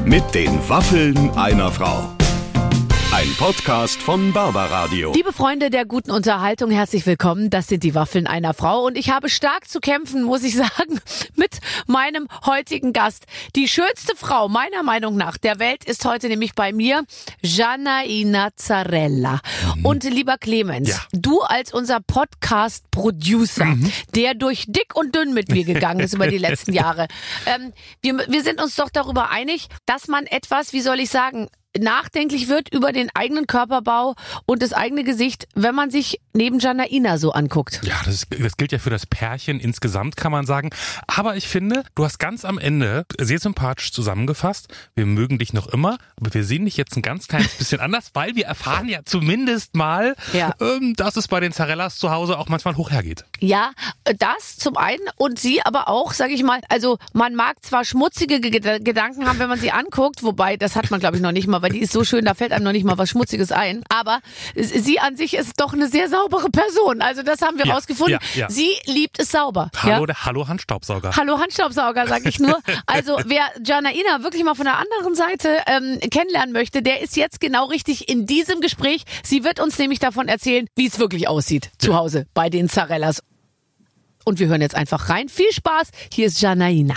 Mit den Waffeln einer Frau. Ein Podcast von Barbaradio. Liebe Freunde der guten Unterhaltung, herzlich willkommen. Das sind die Waffeln einer Frau. Und ich habe stark zu kämpfen, muss ich sagen, mit meinem heutigen Gast. Die schönste Frau, meiner Meinung nach, der Welt ist heute nämlich bei mir Janaina Zarrella. Und lieber Clemens, du als unser Podcast-Producer, der durch dick und dünn mit mir gegangen ist über die letzten Jahre. Wir sind uns doch darüber einig, dass man etwas, wie soll ich sagen, nachdenklich wird über den eigenen Körperbau und das eigene Gesicht, wenn man sich neben Janaina so anguckt. Ja, das gilt ja für das Pärchen insgesamt, kann man sagen. Aber ich finde, du hast ganz am Ende sehr sympathisch zusammengefasst. Wir mögen dich noch immer, aber wir sehen dich jetzt ein ganz kleines bisschen anders, weil wir erfahren ja zumindest mal, dass es bei den Zarrellas zu Hause auch manchmal hoch hergeht. Ja, das zum einen und sie aber auch, sage ich mal, also man mag zwar schmutzige Gedanken haben, wenn man sie anguckt, wobei das hat man glaube ich noch nicht mal, weil die ist so schön, da fällt einem noch nicht mal was Schmutziges ein. Aber sie an sich ist doch eine sehr saubere Person. Also das haben wir rausgefunden. Ja. Sie liebt es sauber. Hallo Handstaubsauger. Hallo Handstaubsauger, sag ich nur. Also wer Janaina wirklich mal von der anderen Seite kennenlernen möchte, der ist jetzt genau richtig in diesem Gespräch. Sie wird uns nämlich davon erzählen, wie es wirklich aussieht zu Hause bei den Zarrellas. Und wir hören jetzt einfach rein. Viel Spaß. Hier ist Janaina.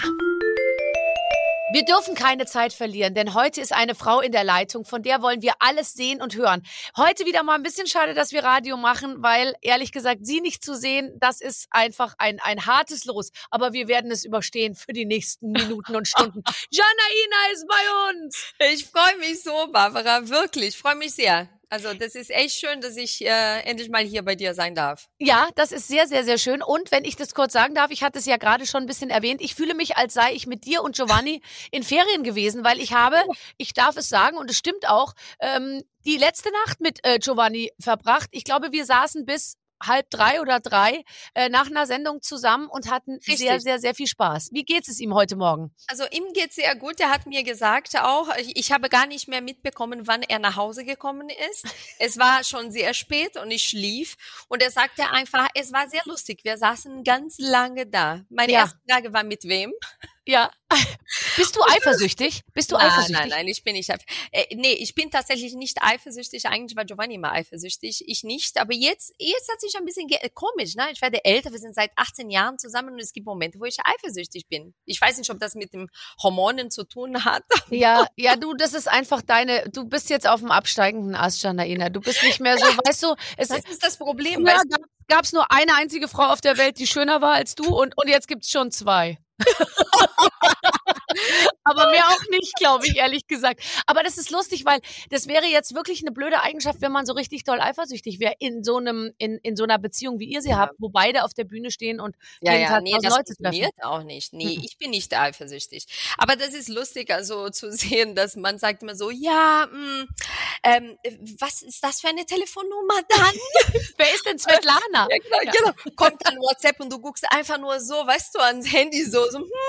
Wir dürfen keine Zeit verlieren, denn heute ist eine Frau in der Leitung, von der wollen wir alles sehen und hören. Heute wieder mal ein bisschen schade, dass wir Radio machen, weil ehrlich gesagt, sie nicht zu sehen, das ist einfach ein hartes Los. Aber wir werden es überstehen für die nächsten Minuten und Stunden. Janaina ist bei uns! Ich freue mich so, Barbara, wirklich, ich freue mich sehr. Also das ist echt schön, dass ich endlich mal hier bei dir sein darf. Ja, das ist sehr, sehr, sehr schön. Und wenn ich das kurz sagen darf, ich hatte es ja gerade schon ein bisschen erwähnt, ich fühle mich, als sei ich mit dir und Giovanni in Ferien gewesen, weil ich darf es sagen und es stimmt auch, die letzte Nacht mit Giovanni verbracht. Ich glaube, wir saßen bis 2:30 oder 3 nach einer Sendung zusammen und hatten sehr, sehr, sehr viel Spaß. Wie geht's es ihm heute Morgen? Also ihm geht's sehr gut. Er hat mir gesagt auch, ich habe gar nicht mehr mitbekommen, wann er nach Hause gekommen ist. Es war schon sehr spät und ich schlief. Und er sagte einfach, es war sehr lustig. Wir saßen ganz lange da. Meine erste Frage war, mit wem? Ja. Bist du eifersüchtig? Nein, ich bin nicht ich bin tatsächlich nicht eifersüchtig. Eigentlich war Giovanni immer eifersüchtig, ich nicht. Aber jetzt hat sich ein bisschen komisch, ne? Ich werde älter, wir sind seit 18 Jahren zusammen und es gibt Momente, wo ich eifersüchtig bin. Ich weiß nicht, ob das mit den Hormonen zu tun hat. Ja, du, das ist einfach du bist jetzt auf dem absteigenden Ast, Janaina. Du bist nicht mehr so, weißt du. Das ist das Problem. Ja, gab's nur eine einzige Frau auf der Welt, die schöner war als du und jetzt gibt's schon 2. Aber mehr auch nicht, glaube ich, ehrlich gesagt. Aber das ist lustig, weil das wäre jetzt wirklich eine blöde Eigenschaft, wenn man so richtig doll eifersüchtig wäre in so einer Beziehung, wie ihr sie habt, wo beide auf der Bühne stehen und jeden Tag das Leute funktioniert auch nicht. Nee, ich bin nicht eifersüchtig. Aber das ist lustig, also zu sehen, dass man sagt immer so, was ist das für eine Telefonnummer dann? Wer ist denn Svetlana? Ja, genau. Kommt an WhatsApp und du guckst einfach nur so, weißt du, ans Handy so.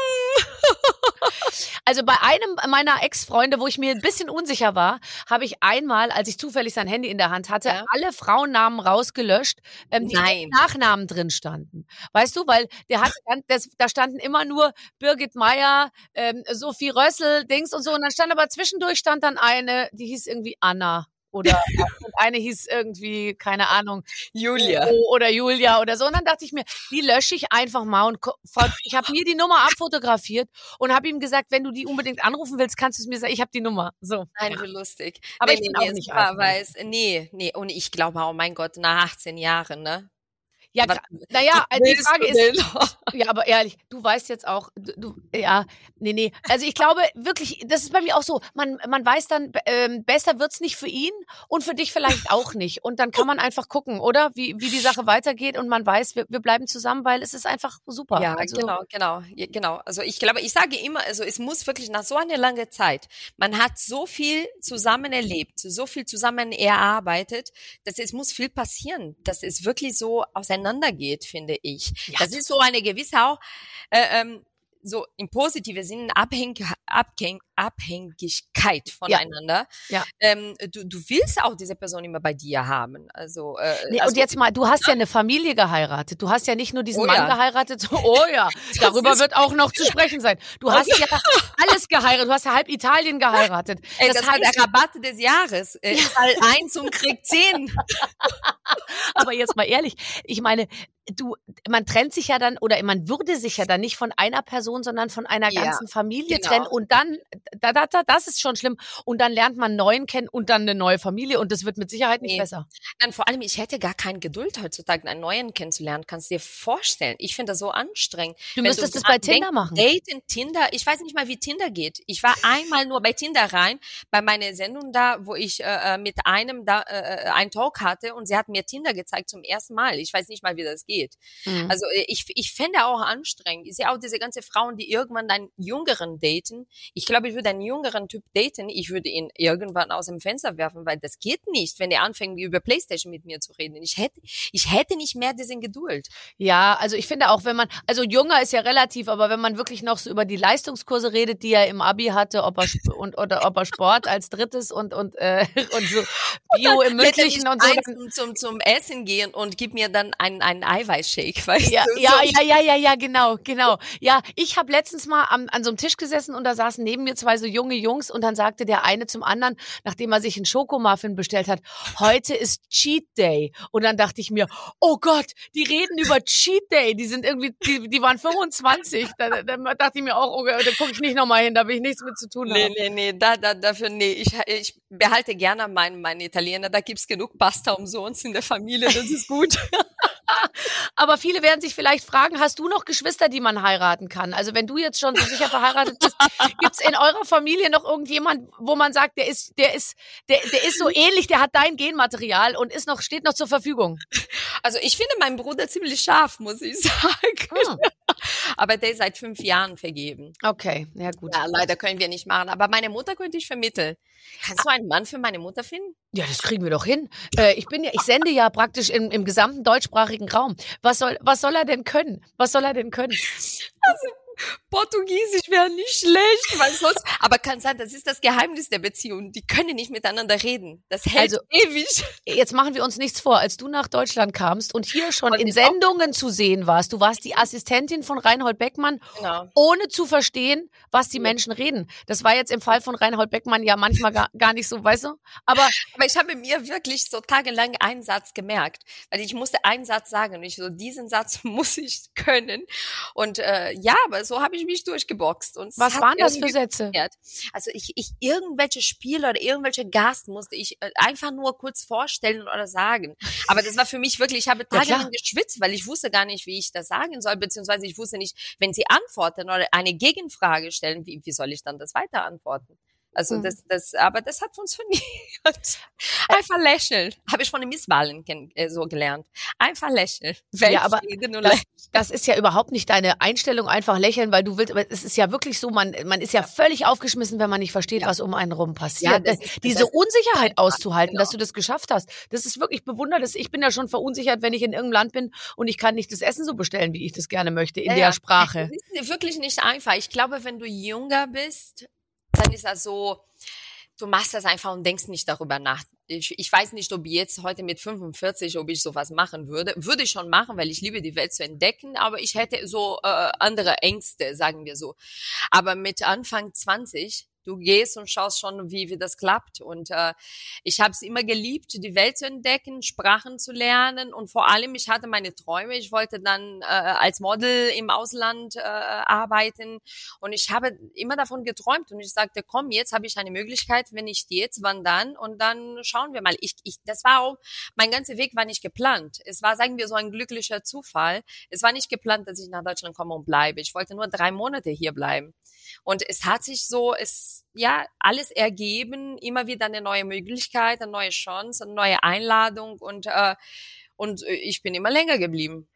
Also bei einem meiner Ex-Freunde, wo ich mir ein bisschen unsicher war, habe ich einmal, als ich zufällig sein Handy in der Hand hatte, alle Frauennamen rausgelöscht, die mit Nachnamen drin standen. Weißt du, weil da standen immer nur Birgit Meyer, Sophie Rössel, Dings und so. Und dann stand aber zwischendurch dann eine, die hieß irgendwie Anna. Oder eine hieß irgendwie, keine Ahnung, Julia oder Julia oder so. Und dann dachte ich mir, die lösche ich einfach mal. Und ich habe mir die Nummer abfotografiert und habe ihm gesagt, wenn du die unbedingt anrufen willst, kannst du es mir sagen, ich habe die Nummer. So. Nein, so lustig. Aber ich bin auch nicht Nee. Und ich glaube, oh mein Gott, nach 18 Jahren, ne? Ja, naja, die Frage ist, ja, aber ehrlich, du weißt jetzt auch, nee. Also ich glaube wirklich, das ist bei mir auch so, man weiß dann, besser wird's nicht für ihn und für dich vielleicht auch nicht. Und dann kann man einfach gucken, oder? Wie die Sache weitergeht und man weiß, wir bleiben zusammen, weil es ist einfach super. Ja, also, genau. Also ich glaube, ich sage immer, also es muss wirklich nach so einer langen Zeit, man hat so viel zusammen erlebt, so viel zusammen erarbeitet, dass es muss viel passieren, dass es wirklich so auseinandergeht, finde ich. Ja. Das ist so eine gewisse auch, so im positiven Sinn Abhängigkeit voneinander. Ja. Du willst auch diese Person immer bei dir haben. Also, und jetzt mal, du hast ja eine Familie geheiratet. Du hast ja nicht nur diesen Mann geheiratet. Oh ja, darüber wird auch noch zu sprechen sein. Du hast ja alles geheiratet. Du hast ja halb Italien geheiratet. Das war der Rabatt des Jahres. Fall 1 und Krieg 10. Aber jetzt mal ehrlich, ich meine, man trennt sich ja dann oder man würde sich ja dann nicht von einer Person, sondern von einer ganzen Familie trennen und dann, das ist schon schlimm und dann lernt man einen neuen kennen und dann eine neue Familie und das wird mit Sicherheit nicht besser. Dann vor allem, ich hätte gar keine Geduld heutzutage, einen neuen kennenzulernen, kannst du dir vorstellen. Ich finde das so anstrengend. Du müsstest das bei Tinder machen. Daten, Tinder, ich weiß nicht mal, wie Tinder geht. Ich war einmal nur bei Tinder rein, bei meiner Sendung da, wo ich mit einem da einen Talk hatte und sie hat mir Tinder gezeigt zum ersten Mal. Ich weiß nicht mal, wie das geht. Mhm. Also ich fände auch anstrengend. Ich sehe auch diese ganzen Frauen, die irgendwann einen Jüngeren daten. Ich glaube, ich würde einen jüngeren Typ daten. Ich würde ihn irgendwann aus dem Fenster werfen, weil das geht nicht, wenn er anfängt, über PlayStation mit mir zu reden. Ich hätte nicht mehr diese Geduld. Ja, also ich finde auch, wenn man, also jünger ist ja relativ, aber wenn man wirklich noch so über die Leistungskurse redet, die er im Abi hatte, ob er Sport als drittes und so Bio im Mündlichen und so. Zum Essen gehen und gib mir dann einen Eiweißshake, weißt du? Ja, genau. Ja, ich habe letztens mal an so einem Tisch gesessen und da saßen neben mir zwei so junge Jungs und dann sagte der eine zum anderen, nachdem er sich einen Schokomuffin bestellt hat, heute ist Cheat Day. Und dann dachte ich mir, oh Gott, die reden über Cheat Day, die sind irgendwie, die waren 25. Da dachte ich mir auch, oh, da gucke ich nicht nochmal hin, da will ich nichts mit zu tun haben. Nee, dafür nee. Ich behalte gerne meinen Italiener, da gibt's genug Pasta umsonst in der Familie, das ist gut. Aber viele werden sich vielleicht fragen, hast du noch Geschwister, die man heiraten kann? Also wenn du jetzt schon so sicher verheiratet bist, gibt's in eurer Familie noch irgendjemand, wo man sagt, der ist so ähnlich, der hat dein Genmaterial und steht noch zur Verfügung? Also ich finde meinen Bruder ziemlich scharf, muss ich sagen. Aber der ist seit 5 Jahren vergeben. Okay, ja gut. Ja, leider können wir nicht machen. Aber meine Mutter könnte ich vermitteln. Kannst du einen Mann für meine Mutter finden? Ja, das kriegen wir doch hin. Ich sende ja praktisch im gesamten deutschsprachigen Raum. Was soll er denn können? Also, Portugiesisch wäre nicht schlecht, weil sonst, aber kann sein, das ist das Geheimnis der Beziehung. Die können nicht miteinander reden. Das hält ewig. Jetzt machen wir uns nichts vor. Als du nach Deutschland kamst und hier schon in Sendungen zu sehen warst, du warst die Assistentin von Reinhold Beckmann, genau, ohne zu verstehen, was die Menschen reden. Das war jetzt im Fall von Reinhold Beckmann ja manchmal gar nicht so, weißt du? Aber ich habe mir wirklich so tagelang einen Satz gemerkt, weil ich musste einen Satz sagen und ich so, diesen Satz muss ich können. Und aber so habe ich mich durchgeboxt. Und was waren das für Sätze? Also ich irgendwelche Spiele oder irgendwelche Gast musste ich einfach nur kurz vorstellen oder sagen. Aber das war für mich wirklich, ich habe tagelang geschwitzt, weil ich wusste gar nicht, wie ich das sagen soll, beziehungsweise ich wusste nicht, wenn sie antworten oder eine Gegenfrage stellen, wie soll ich dann das weiter antworten? Also aber das hat funktioniert. Einfach lächeln. Habe ich von den Misswahlen so gelernt. Einfach lächeln. Ja, aber das ist ja überhaupt nicht deine Einstellung, einfach lächeln, weil du willst, aber es ist ja wirklich so, man ist ja völlig aufgeschmissen, wenn man nicht versteht, was um einen rum passiert. Ja, diese Unsicherheit auszuhalten, dass du das geschafft hast, das ist wirklich bewunderlich. Ich bin ja schon verunsichert, wenn ich in irgendeinem Land bin und ich kann nicht das Essen so bestellen, wie ich das gerne möchte, in der Sprache. Das ist wirklich nicht einfach. Ich glaube, wenn du jünger bist, dann ist das so, du machst das einfach und denkst nicht darüber nach. Ich weiß nicht, ob jetzt heute mit 45, ob ich sowas machen würde. Würde ich schon machen, weil ich liebe die Welt zu entdecken, aber ich hätte so andere Ängste, sagen wir so. Aber mit Anfang 20, du gehst und schaust schon, wie das klappt. Und ich habe es immer geliebt, die Welt zu entdecken, Sprachen zu lernen. Und vor allem, ich hatte meine Träume. Ich wollte dann als Model im Ausland arbeiten. Und ich habe immer davon geträumt. Und ich sagte, komm, jetzt habe ich eine Möglichkeit. Wenn nicht jetzt, wann dann? Und dann schauen wir mal. Das war auch, mein ganzer Weg war nicht geplant. Es war, sagen wir, so ein glücklicher Zufall. Es war nicht geplant, dass ich nach Deutschland komme und bleibe. Ich wollte nur 3 Monate hier bleiben. Und es hat sich so, alles ergeben, immer wieder eine neue Möglichkeit, eine neue Chance, eine neue Einladung und ich bin immer länger geblieben.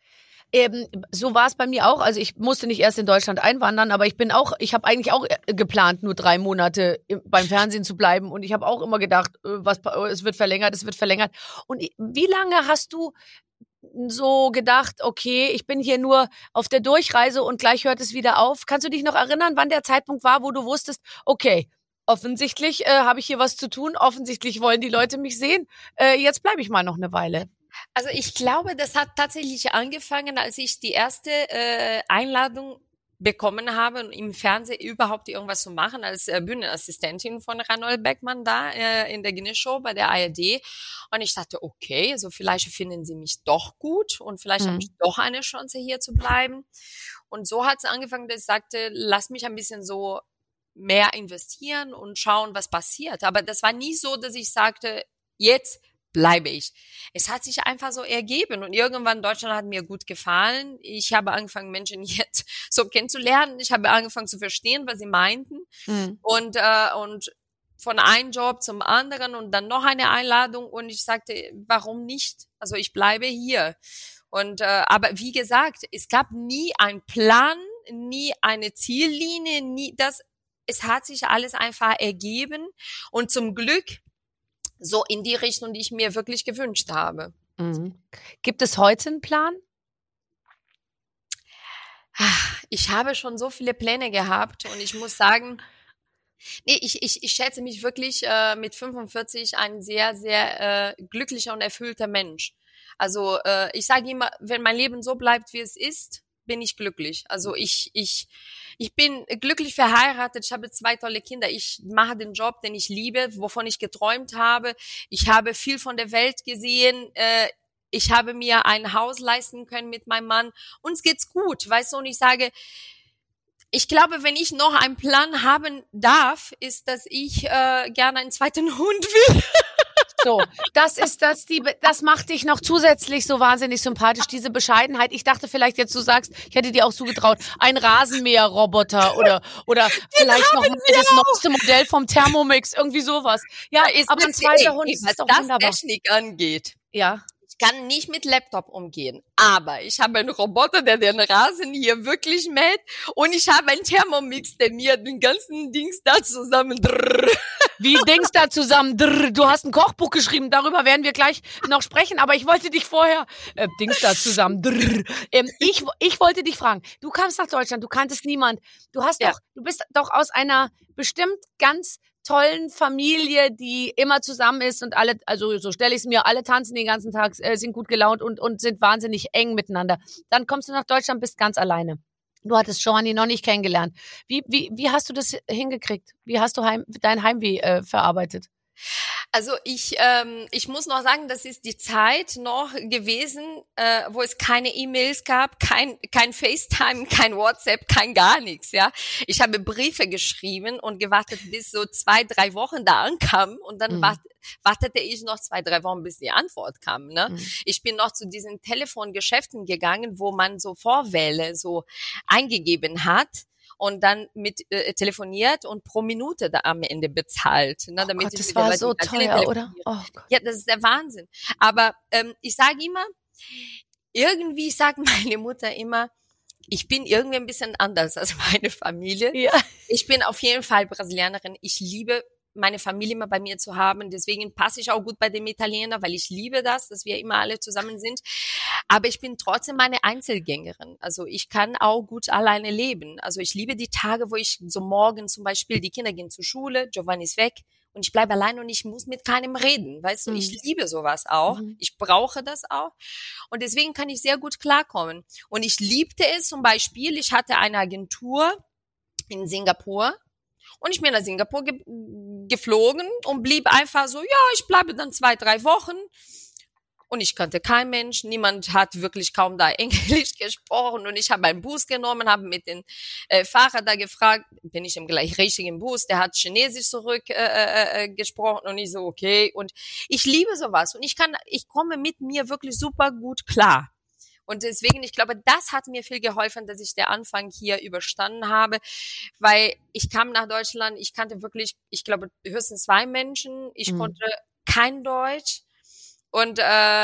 So war es bei mir auch. Also ich musste nicht erst in Deutschland einwandern, aber ich habe eigentlich auch geplant, nur 3 Monate beim Fernsehen zu bleiben und ich habe auch immer gedacht, es wird verlängert. Und wie lange hast du so gedacht, okay, ich bin hier nur auf der Durchreise und gleich hört es wieder auf. Kannst du dich noch erinnern, wann der Zeitpunkt war, wo du wusstest, okay, offensichtlich habe ich hier was zu tun, offensichtlich wollen die Leute mich sehen, jetzt bleibe ich mal noch eine Weile. Also ich glaube, das hat tatsächlich angefangen, als ich die erste Einladung bekommen habe, im Fernsehen überhaupt irgendwas zu machen, als Bühnenassistentin von Ranold Beckmann da in der Guinness-Show bei der ARD. Und ich dachte, okay, also vielleicht finden sie mich doch gut und vielleicht habe ich doch eine Chance, hier zu bleiben. Und so hat es angefangen, dass ich sagte, lass mich ein bisschen so mehr investieren und schauen, was passiert. Aber das war nie so, dass ich sagte, jetzt bleibe ich. Es hat sich einfach so ergeben und irgendwann Deutschland hat mir gut gefallen. Ich habe angefangen, Menschen jetzt so kennenzulernen. Ich habe angefangen zu verstehen, was sie meinten und von einem Job zum anderen und dann noch eine Einladung und ich sagte, warum nicht? Also ich bleibe hier. Und aber wie gesagt, es gab nie einen Plan, nie eine Ziellinie, nie das. Es hat sich alles einfach ergeben und zum Glück so in die Richtung, die ich mir wirklich gewünscht habe. Gibt es heute einen Plan? Ich habe schon so viele Pläne gehabt und ich muss sagen, nee, ich schätze mich wirklich mit 45 ein sehr, sehr glücklicher und erfüllter Mensch. Also ich sage immer, wenn mein Leben so bleibt, wie es ist, bin ich glücklich. Also ich bin glücklich verheiratet, ich habe 2 tolle Kinder, ich mache den Job, den ich liebe, wovon ich geträumt habe. Ich habe viel von der Welt gesehen, ich habe mir ein Haus leisten können mit meinem Mann. Uns geht's gut, weißt du, und ich sage, ich glaube, wenn ich noch einen Plan haben darf, ist, dass ich gerne einen zweiten Hund will. So, das macht dich noch zusätzlich so wahnsinnig sympathisch, diese Bescheidenheit. Ich dachte vielleicht jetzt, du sagst, ich hätte dir auch zugetraut, ein Rasenmäherroboter oder vielleicht noch das neueste Modell vom Thermomix, irgendwie sowas. Ja, aber ein zweiter Hund ist doch wunderbar. Was Technik angeht. Ja. Ich kann nicht mit Laptop umgehen, aber ich habe einen Roboter, der den Rasen hier wirklich mäht und ich habe einen Thermomix, der mir den ganzen Dings da zusammen Wie Dings da zusammen? Du hast ein Kochbuch geschrieben, darüber werden wir gleich noch sprechen, aber ich wollte dich vorher, Dings da zusammen. Ich wollte dich fragen, du kamst nach Deutschland, du kanntest niemand, du bist doch aus einer bestimmt ganz tollen Familie, die immer zusammen ist und alle, also so stelle ich es mir, alle tanzen den ganzen Tag, sind gut gelaunt und sind wahnsinnig eng miteinander. Dann kommst du nach Deutschland, bist ganz alleine. Du hattest Giovanni noch nicht kennengelernt. Wie hast du das hingekriegt? Wie hast du dein Heimweh verarbeitet? Also ich muss noch sagen, das ist die Zeit noch gewesen, wo es keine E-Mails gab, kein FaceTime, kein WhatsApp, kein gar nichts, ja. Ich habe Briefe geschrieben und gewartet, bis so 2-3 Wochen da ankam und dann wartete ich noch 2-3 Wochen, bis die Antwort kam, ne. Ich bin noch zu diesen Telefongeschäften gegangen, wo man so Vorwähle so eingegeben hat. Und dann mit telefoniert und pro Minute da am Ende bezahlt. Ne, damit Gott, das war so teuer, oder? Oh Gott. Ja, das ist der Wahnsinn. Aber ich sage immer, irgendwie sagt meine Mutter immer, ich bin irgendwie ein bisschen anders als meine Familie. Ja. Ich bin auf jeden Fall Brasilianerin. Ich liebe meine Familie immer bei mir zu haben. Deswegen passe ich auch gut bei dem Italiener, weil ich liebe das, dass wir immer alle zusammen sind. Aber ich bin trotzdem eine Einzelgängerin. Also ich kann auch gut alleine leben. Also ich liebe die Tage, wo ich so morgen zum Beispiel, die Kinder gehen zur Schule, Giovanni ist weg und ich bleibe allein und ich muss mit keinem reden. Weißt du, ich liebe sowas auch. Ich brauche das auch. Und deswegen kann ich sehr gut klarkommen. Und ich liebte es zum Beispiel, ich hatte eine Agentur in Singapur. Und ich bin nach Singapur geflogen und blieb einfach so, ja, ich bleibe dann 2-3 Wochen. Und ich kannte keinen Mensch, niemand hat wirklich kaum da Englisch gesprochen. Und ich habe einen Bus genommen, habe mit dem Fahrer da gefragt, bin ich im gleich richtigen Bus, der hat Chinesisch zurück gesprochen und ich so, okay. Und ich liebe sowas und ich komme mit mir wirklich super gut klar. Und deswegen, ich glaube, das hat mir viel geholfen, dass ich den Anfang hier überstanden habe, weil ich kam nach Deutschland, ich kannte wirklich, ich glaube, höchstens 2 Menschen, ich konnte kein Deutsch und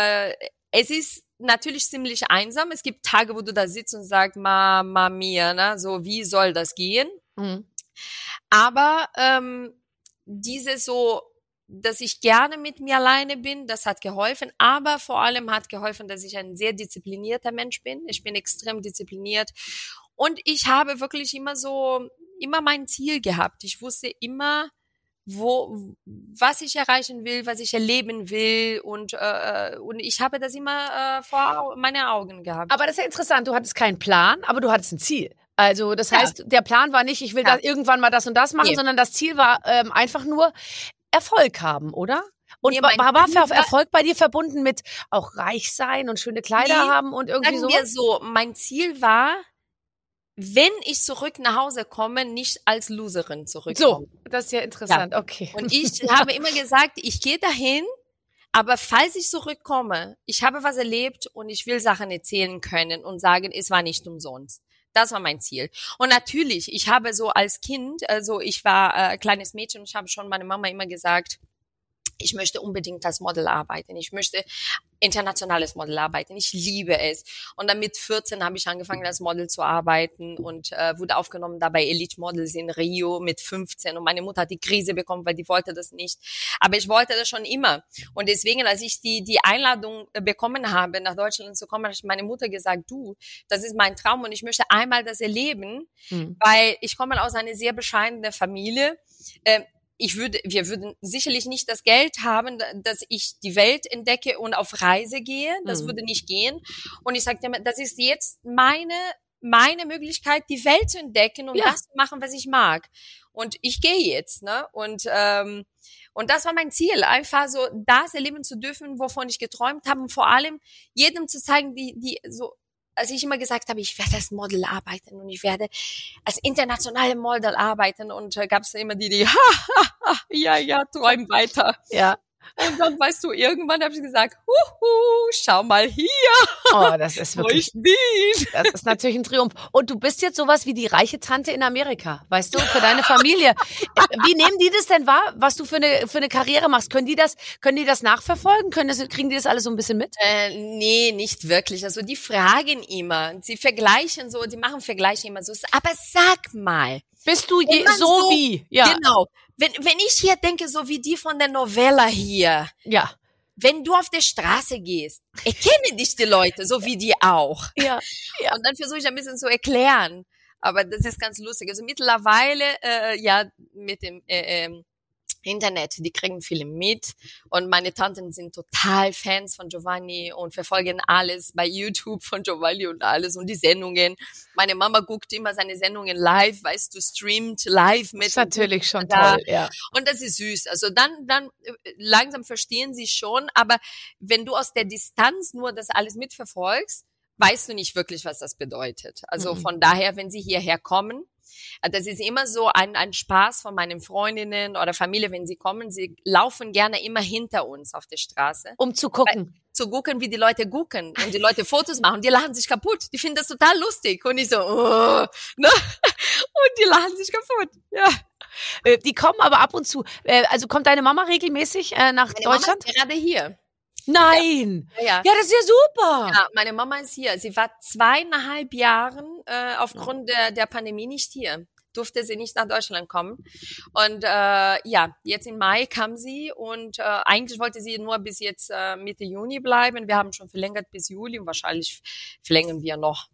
es ist natürlich ziemlich einsam. Es gibt Tage, wo du da sitzt und sagst, Mama mia, ne? So, wie soll das gehen? Aber diese so dass ich gerne mit mir alleine bin. Das hat geholfen. Aber vor allem hat geholfen, dass ich ein sehr disziplinierter Mensch bin. Ich bin extrem diszipliniert. Und ich habe wirklich immer mein Ziel gehabt. Ich wusste immer, was ich erreichen will, was ich erleben will, und ich habe das immer vor meine Augen gehabt. Aber das ist ja interessant, du hattest keinen Plan, aber du hattest ein Ziel. Also das heißt, der Plan war nicht, ich will da irgendwann mal das und das machen, sondern das Ziel war einfach nur Erfolg haben, oder? Und war Erfolg bei dir verbunden mit auch reich sein und schöne Kleider haben und irgendwie so? Sagen wir so, mein Ziel war, wenn ich zurück nach Hause komme, nicht als Loserin zurückkommen. So, das ist ja interessant, okay. Und ich habe immer gesagt, ich gehe dahin, aber falls ich zurückkomme, ich habe was erlebt und ich will Sachen erzählen können und sagen, es war nicht umsonst. Das war mein Ziel. Und natürlich, ich habe so als Kind, also ich war kleines Mädchen und ich habe schon meine Mama immer gesagt, ich möchte unbedingt als Model arbeiten. Ich möchte internationales Model arbeiten. Ich liebe es. Und dann mit 14 habe ich angefangen, als Model zu arbeiten und wurde aufgenommen da bei Elite Models in Rio mit 15. Und meine Mutter hat die Krise bekommen, weil die wollte das nicht. Aber ich wollte das schon immer. Und deswegen, als ich die Einladung bekommen habe, nach Deutschland zu kommen, habe ich meine Mutter gesagt, du, das ist mein Traum und ich möchte einmal das erleben, weil ich komme aus einer sehr bescheidenen Familie. Wir würden sicherlich nicht das Geld haben, dass ich die Welt entdecke und auf Reise gehe. Das würde nicht gehen. Und ich sagte mir, das ist jetzt meine Möglichkeit, die Welt zu entdecken und das zu machen, was ich mag. Und ich gehe jetzt, ne? Und das war mein Ziel, einfach so das erleben zu dürfen, wovon ich geträumt habe, und vor allem jedem zu zeigen, die so, als ich immer gesagt habe, ich werde als Model arbeiten und ich werde als internationale Model arbeiten, und gab es immer die ja, träum weiter. Ja. Und dann, weißt du, irgendwann habe ich gesagt, schau mal hier. Oh, das ist wirklich, wo ich bin. Das ist natürlich ein Triumph. Und du bist jetzt sowas wie die reiche Tante in Amerika, weißt du, für deine Familie. Wie nehmen die das denn wahr, was du für eine Karriere machst? Können die das nachverfolgen? Kriegen die das alles so ein bisschen mit? Nee, nicht wirklich. Also die fragen immer, sie vergleichen so, die machen Vergleiche immer so. Aber sag mal. Bist du so wie? Ja. Genau. Wenn ich hier denke, so wie die von der Novella hier. Ja. Wenn du auf der Straße gehst, erkennen dich die Leute, so wie die auch. Ja. Und dann versuche ich ein bisschen zu erklären. Aber das ist ganz lustig. Also mittlerweile, mit dem Internet, die kriegen viele mit, und meine Tanten sind total Fans von Giovanni und verfolgen alles bei YouTube von Giovanni und alles und die Sendungen. Meine Mama guckt immer seine Sendungen live, weißt du, streamt live mit. Das ist natürlich schon toll, ja. Und das ist süß. Also dann langsam verstehen sie schon, aber wenn du aus der Distanz nur das alles mitverfolgst, weißt du nicht wirklich, was das bedeutet. Also von daher, wenn sie hierher kommen, das ist immer so ein Spaß von meinen Freundinnen oder Familie, wenn sie kommen. Sie laufen gerne immer hinter uns auf der Straße. Um zu gucken. Zu gucken, wie die Leute gucken und die Leute Fotos machen. Die lachen sich kaputt. Die finden das total lustig. Und ich so, ne? Und die lachen sich kaputt. Ja. Die kommen aber ab und zu. Also kommt deine Mama regelmäßig nach Deutschland? Mama ist gerade hier. Nein! Ja, das ist ja super! Ja, meine Mama ist hier. Sie war 2,5 Jahren aufgrund der Pandemie nicht hier. Durfte sie nicht nach Deutschland kommen. Und jetzt im Mai kam sie, und eigentlich wollte sie nur bis jetzt Mitte Juni bleiben. Wir haben schon verlängert bis Juli, und wahrscheinlich verlängern wir noch.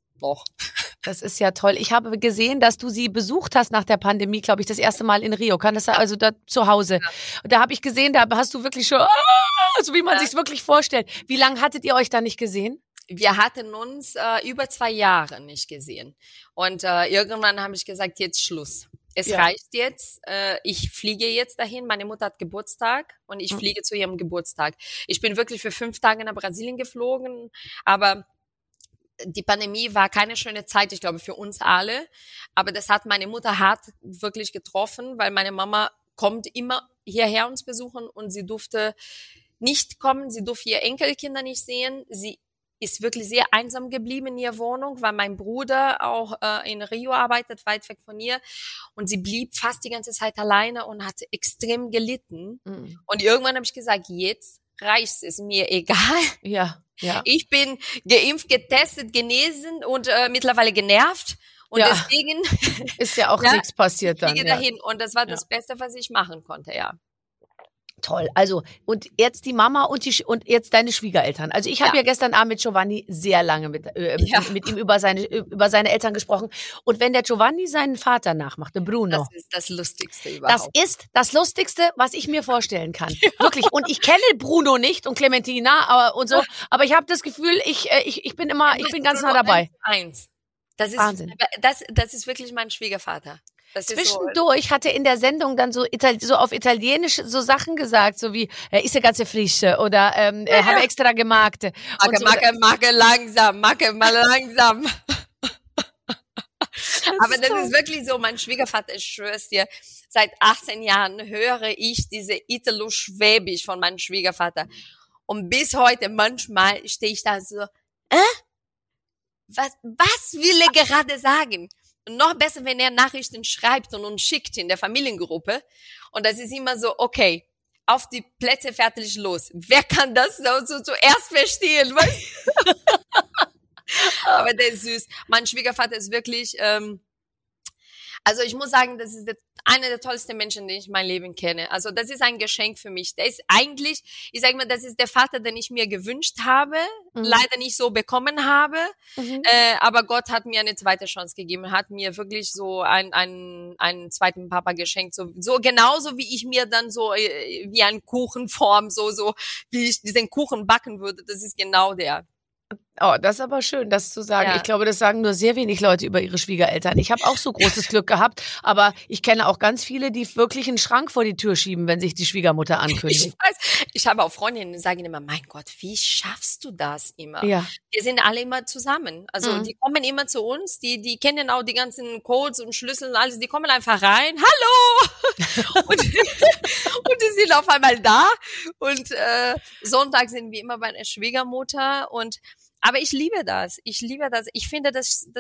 Das ist ja toll. Ich habe gesehen, dass du sie besucht hast nach der Pandemie, glaube ich, das erste Mal in Rio. Kann das sein? Also da zu Hause. Ja. Und da habe ich gesehen, da hast du wirklich schon, so wie man sich's wirklich vorstellt. Wie lange hattet ihr euch da nicht gesehen? Wir hatten uns über 2 Jahre nicht gesehen. Und irgendwann habe ich gesagt, jetzt Schluss. Es reicht jetzt. Ich fliege jetzt dahin. Meine Mutter hat Geburtstag und ich fliege zu ihrem Geburtstag. Ich bin wirklich für 5 Tage nach Brasilien geflogen, aber die Pandemie war keine schöne Zeit, ich glaube, für uns alle. Aber das hat meine Mutter hart wirklich getroffen, weil meine Mama kommt immer hierher uns besuchen, und sie durfte nicht kommen. Sie durfte ihre Enkelkinder nicht sehen. Sie ist wirklich sehr einsam geblieben in ihrer Wohnung, weil mein Bruder auch in Rio arbeitet, weit weg von ihr. Und sie blieb fast die ganze Zeit alleine und hat extrem gelitten. Und irgendwann habe ich gesagt, jetzt reicht es, mir egal. Ja. Ich bin geimpft, getestet, genesen und mittlerweile genervt. Und deswegen ist ja auch nichts passiert dann. Ich fliege dahin, und das war das Beste, was ich machen konnte, ja. Toll. Also, und jetzt die Mama und jetzt deine Schwiegereltern. Also ich habe ja gestern Abend mit Giovanni sehr lange mit ihm über seine Eltern gesprochen. Und wenn der Giovanni seinen Vater nachmacht, den Bruno. Das ist das Lustigste überhaupt. Das ist das Lustigste, was ich mir vorstellen kann. Wirklich. Und ich kenne Bruno nicht und Clementina aber ich habe das Gefühl, ich bin ganz nah dabei. Das ist Wahnsinn. Das ist wirklich mein Schwiegervater. Zwischendurch hat er in der Sendung dann so auf Italienisch so Sachen gesagt, so wie, ist ja ganz frische oder habe extra gemacht. Macke langsam, Macke mal langsam. Aber das ist wirklich so, mein Schwiegervater, ich schwör's dir, seit 18 Jahren höre ich diese Italo-Schwäbisch von meinem Schwiegervater. Und bis heute manchmal stehe ich da so, was will er gerade sagen? Und noch besser, wenn er Nachrichten schreibt und uns schickt in der Familiengruppe. Und das ist immer so, okay, auf die Plätze, fertig, los. Wer kann das so zuerst verstehen, weißt du? Aber der ist süß. Mein Schwiegervater ist wirklich, also ich muss sagen, das ist einer der tollsten Menschen, den ich in meinem Leben kenne. Also das ist ein Geschenk für mich. Der ist eigentlich, ich sage mal, das ist der Vater, den ich mir gewünscht habe, leider nicht so bekommen habe. Aber Gott hat mir eine zweite Chance gegeben, hat mir wirklich so einen zweiten Papa geschenkt. So genauso wie ich mir dann so wie einen Kuchenform, so wie ich diesen Kuchen backen würde. Das ist genau der. Oh, das ist aber schön, das zu sagen. Ja. Ich glaube, das sagen nur sehr wenig Leute über ihre Schwiegereltern. Ich habe auch so großes Glück gehabt, aber ich kenne auch ganz viele, die wirklich einen Schrank vor die Tür schieben, wenn sich die Schwiegermutter ankündigt. Ich weiß, ich habe auch Freundinnen, die sagen immer, mein Gott, wie schaffst du das immer? Ja. Wir sind alle immer zusammen. Also die kommen immer zu uns, die kennen auch die ganzen Codes und Schlüssel und alles, die kommen einfach rein, hallo! und die sind auf einmal da und Sonntag sind wir immer bei einer Schwiegermutter aber ich liebe das. Ich finde,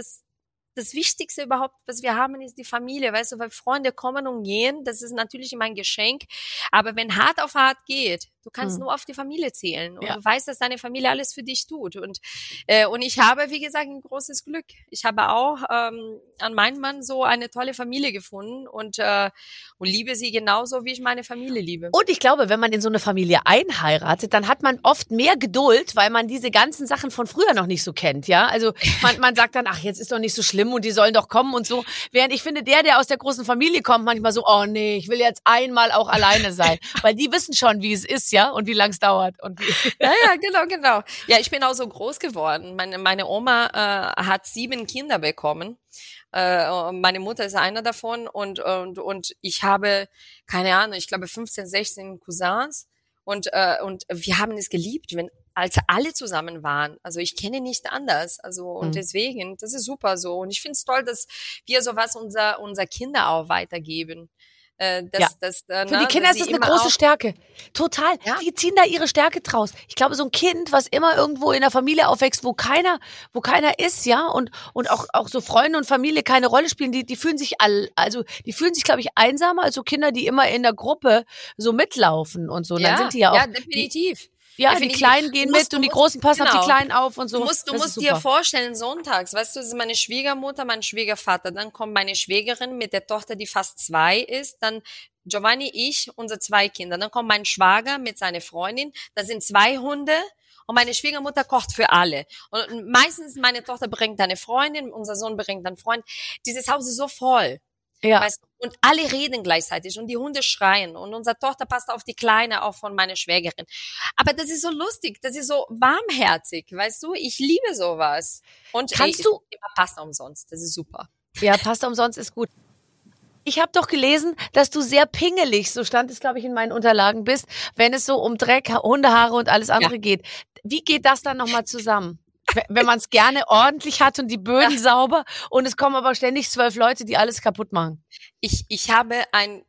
das Wichtigste überhaupt, was wir haben, ist die Familie, weißt du, weil Freunde kommen und gehen, das ist natürlich immer ein Geschenk, aber wenn hart auf hart geht, du kannst nur auf die Familie zählen und du weißt, dass deine Familie alles für dich tut und ich habe, wie gesagt, ein großes Glück. Ich habe auch an meinem Mann so eine tolle Familie gefunden und liebe sie genauso, wie ich meine Familie liebe. Und ich glaube, wenn man in so eine Familie einheiratet, dann hat man oft mehr Geduld, weil man diese ganzen Sachen von früher noch nicht so kennt, ja? Also man sagt dann, ach, jetzt ist doch nicht so schlimm und die sollen doch kommen und so. Während ich finde, der aus der großen Familie kommt, manchmal so, oh nee, ich will jetzt einmal auch alleine sein. Weil die wissen schon, wie es ist, ja, und wie lang es dauert. Ja, genau. Ja, ich bin auch so groß geworden. Meine Oma hat 7 Kinder bekommen. Meine Mutter ist einer davon und ich habe, keine Ahnung, ich glaube 15, 16 Cousins und wir haben es geliebt, als alle zusammen waren. Also ich kenne nicht anders. Also und deswegen, das ist super so. Und ich finde es toll, dass wir sowas unser Kinder auch weitergeben. Für die Kinder ist das eine große Stärke. Total. Ja? Die ziehen da ihre Stärke draus. Ich glaube, so ein Kind, was immer irgendwo in der Familie aufwächst, wo keiner ist, ja, und auch so Freunde und Familie keine Rolle spielen, die fühlen sich die fühlen sich, glaube ich, einsamer als so Kinder, die immer in der Gruppe so mitlaufen und so. Und dann sind die ja auch. Ja, definitiv. Die Kleinen gehen mit und die Großen passen auf die Kleinen auf und so. Du musst dir vorstellen, sonntags, weißt du, das ist meine Schwiegermutter, mein Schwiegervater, dann kommt meine Schwägerin mit der Tochter, die fast 2 ist, dann Giovanni, ich, unsere 2 Kinder, dann kommt mein Schwager mit seiner Freundin, da sind 2 Hunde und meine Schwiegermutter kocht für alle. Und meistens meine Tochter bringt eine Freundin, unser Sohn bringt einen Freund. Dieses Haus ist so voll. Ja. Weißt du? Und alle reden gleichzeitig und die Hunde schreien und unsere Tochter passt auf die Kleine, auch von meiner Schwägerin. Aber das ist so lustig, das ist so warmherzig, weißt du? Ich liebe sowas. Und kannst du immer Pasta umsonst, das ist super. Ja, Pasta umsonst ist gut. Ich habe doch gelesen, dass du sehr pingelig, so stand es, glaube ich, in meinen Unterlagen bist, wenn es so um Dreck, Hundehaare und alles andere geht. Wie geht das dann nochmal zusammen? Wenn man es gerne ordentlich hat und die Böden sauber und es kommen aber ständig 12 Leute, die alles kaputt machen. Ich habe einen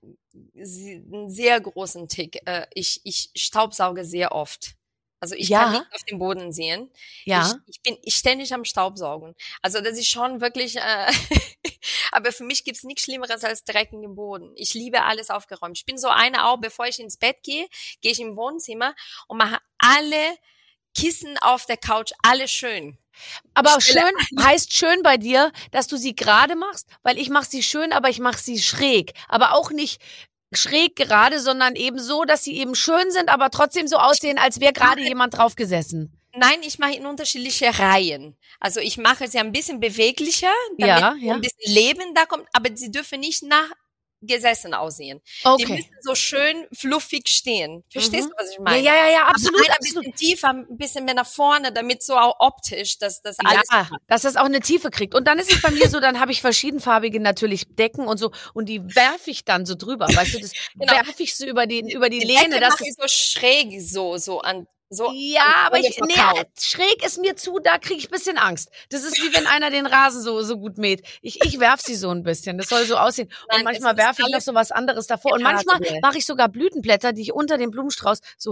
sehr großen Tick. Ich staubsauge sehr oft. Also ich kann nicht auf den Boden sehen. Ja. Ich bin ständig am Staubsaugen. Also das ist schon wirklich, aber für mich gibt's nichts Schlimmeres als Dreck in den Boden. Ich liebe alles aufgeräumt. Ich bin so eine auch, bevor ich ins Bett gehe ich im Wohnzimmer und mache alle Kissen auf der Couch, alles schön. Aber schön heißt schön bei dir, dass du sie gerade machst, weil ich mache sie schön, aber ich mache sie schräg. Aber auch nicht schräg gerade, sondern eben so, dass sie eben schön sind, aber trotzdem so aussehen, als wäre gerade jemand drauf gesessen. Nein, ich mache in unterschiedliche Reihen. Also ich mache sie ein bisschen beweglicher, damit ein bisschen Leben da kommt, aber sie dürfen nicht gesessen aussehen. Okay. Die müssen so schön fluffig stehen. Verstehst du, was ich meine? Ja, absolut. Ein bisschen tiefer, ein bisschen mehr nach vorne, damit so auch optisch, dass das alles... Ja, dass das auch eine Tiefe kriegt. Und dann ist es bei mir so, dann habe ich verschiedenfarbige natürlich Decken und so und die werfe ich dann so drüber, weißt du, das werfe ich so über die Lehne. Das ist so schräg so an... So, ja, aber schräg ist mir zu, da kriege ich ein bisschen Angst. Das ist wie wenn einer den Rasen so gut mäht. Ich werf sie so ein bisschen, das soll so aussehen. Und manchmal werfe ich noch so was anderes davor. Und manchmal mache ich sogar Blütenblätter, die ich unter dem Blumenstrauß so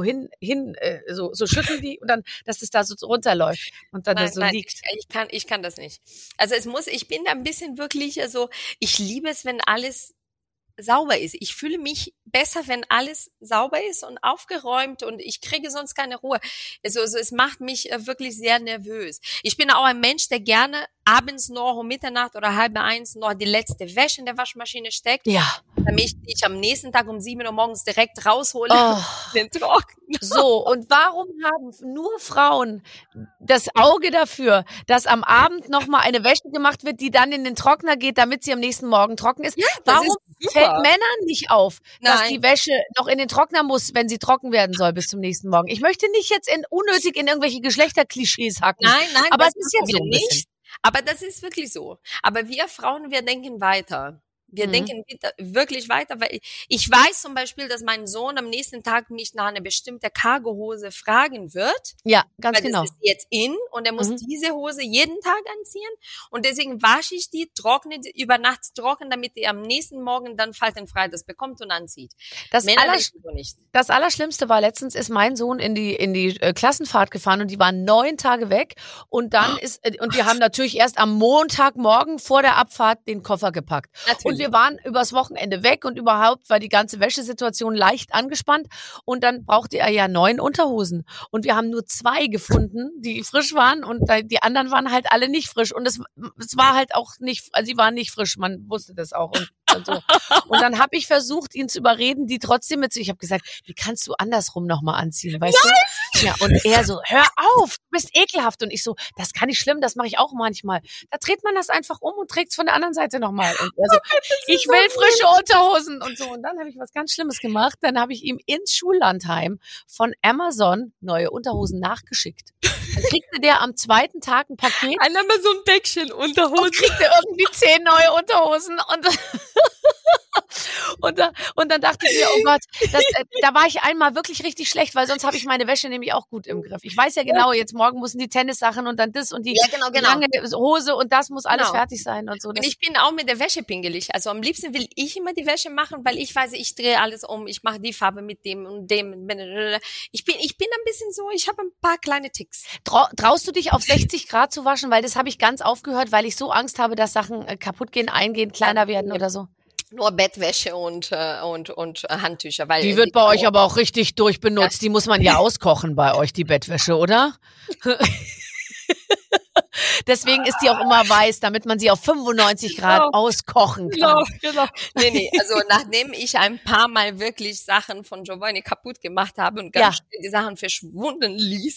so schütteln die und dann, dass es da so runterläuft und dann das so liegt. Ich kann das nicht. Also ich bin da ein bisschen wirklich, also ich liebe es, wenn alles sauber ist. Ich fühle mich besser, wenn alles sauber ist und aufgeräumt und ich kriege sonst keine Ruhe. Also es macht mich wirklich sehr nervös. Ich bin auch ein Mensch, der gerne abends noch um Mitternacht oder 12:30 noch die letzte Wäsche in der Waschmaschine steckt. Ja. Damit ich am nächsten Tag um 7 Uhr morgens direkt raushole. Den Trockner. So, und warum haben nur Frauen das Auge dafür, dass am Abend nochmal eine Wäsche gemacht wird, die dann in den Trockner geht, damit sie am nächsten Morgen trocken ist? Ja, warum fällt Männern nicht auf, dass die Wäsche noch in den Trockner muss, wenn sie trocken werden soll bis zum nächsten Morgen? Ich möchte nicht jetzt unnötig in irgendwelche Geschlechterklischees hacken. Nein, aber es ist jetzt so nicht. Aber das ist wirklich so. Aber wir Frauen, wir denken weiter. Wir denken wirklich weiter, weil ich weiß zum Beispiel, dass mein Sohn am nächsten Tag mich nach einer bestimmten Cargohose fragen wird. Ja, ganz genau. Das ist jetzt in und er muss diese Hose jeden Tag anziehen und deswegen wasche ich die, trockne die über Nacht trocken, damit er am nächsten Morgen dann faltenfrei das bekommt und anzieht. Das Allerschlimmste war, letztens ist mein Sohn in die Klassenfahrt gefahren und die waren 9 Tage weg und dann und wir haben natürlich erst am Montagmorgen vor der Abfahrt den Koffer gepackt. Natürlich. Und wir waren übers Wochenende weg und überhaupt war die ganze Wäschesituation leicht angespannt und dann brauchte er ja 9 Unterhosen und wir haben nur 2 gefunden, die frisch waren und die anderen waren halt alle nicht frisch und es war halt auch nicht, also sie waren nicht frisch, man wusste das auch und so. Und dann habe ich versucht, ihn zu überreden, die trotzdem ich habe gesagt, wie kannst du andersrum nochmal anziehen, weißt du? Ja, und er so, hör auf, du bist ekelhaft und ich so, das kann nicht schlimm, das mache ich auch manchmal. Da dreht man das einfach um und trägt es von der anderen Seite nochmal und er so, ich will frische Unterhosen und so. Und dann habe ich was ganz Schlimmes gemacht. Dann habe ich ihm ins Schullandheim von Amazon neue Unterhosen nachgeschickt. Dann kriegte der am 2. Tag ein Paket. Ein Amazon-Päckchen Unterhosen. Und kriegte irgendwie 10 neue Unterhosen. Und dann dachte ich mir, oh Gott, da war ich einmal wirklich richtig schlecht, weil sonst habe ich meine Wäsche nämlich auch gut im Griff. Ich weiß ja genau, jetzt morgen müssen die Tennissachen und dann das und die lange Hose und das muss alles fertig sein und so. Und ich bin auch mit der Wäsche pingelig. Also am liebsten will ich immer die Wäsche machen, weil ich weiß, ich drehe alles um, ich mache die Farbe mit dem und dem. Ich bin ein bisschen so, ich habe ein paar kleine Ticks. Traust du dich auf 60 Grad zu waschen? Weil das habe ich ganz aufgehört, weil ich so Angst habe, dass Sachen kaputt gehen, eingehen, kleiner werden oder so. Nur Bettwäsche und Handtücher. Weil die wird bei euch aber auch richtig durchbenutzt. Die muss man ja auskochen bei euch, die Bettwäsche, oder? Deswegen ist die auch immer weiß, damit man sie auf 95 Grad auskochen kann. Genau. Nee. Also nachdem ich ein paar Mal wirklich Sachen von Giovanni kaputt gemacht habe und ganz schnell die Sachen verschwinden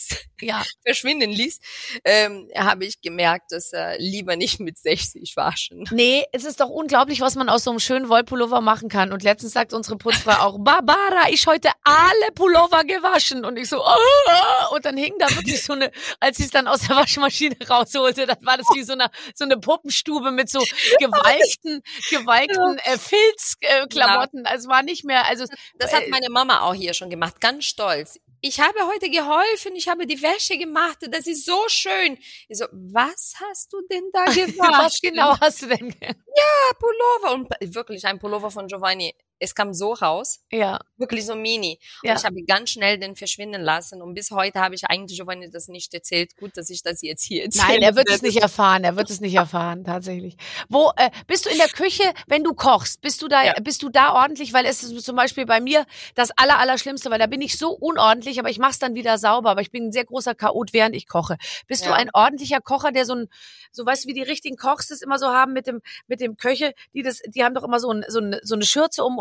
ließ, habe ich gemerkt, dass lieber nicht mit 60 waschen. Nee, es ist doch unglaublich, was man aus so einem schönen Wollpullover machen kann. Und letztens sagt unsere Putzfrau auch, Barbara, ich heute alle Pullover gewaschen. Und ich so, und dann hing da wirklich so eine, als sie es dann aus der Waschmaschine rausholte, dann war das wie so eine Puppenstube mit so gewalkten Filzklamotten. Also war nicht mehr, also. Das hat meine Mama auch hier schon gemacht, ganz stolz. Ich habe heute geholfen, ich habe die Wäsche gemacht, das ist so schön. Ich so, was hast du denn da gewaschen? Was genau hast du denn? Ja, Pullover und wirklich ein Pullover von Giovanni. Es kam so raus, wirklich so mini. Und ich habe ganz schnell den verschwinden lassen. Und bis heute habe ich eigentlich Giovanni das nicht erzählt. Gut, dass ich das jetzt hier erzähle. Nein, er wird es nicht erfahren, tatsächlich. Wo bist du in der Küche, wenn du kochst? Bist du da ordentlich? Weil es ist zum Beispiel bei mir das Allerschlimmste, weil da bin ich so unordentlich, aber ich mache es dann wieder sauber. Aber ich bin ein sehr großer Chaot, während ich koche. Bist du ein ordentlicher Kocher, der so weißt du, wie die richtigen Kochs das immer so haben mit dem Köche, die haben doch immer so eine Schürze um und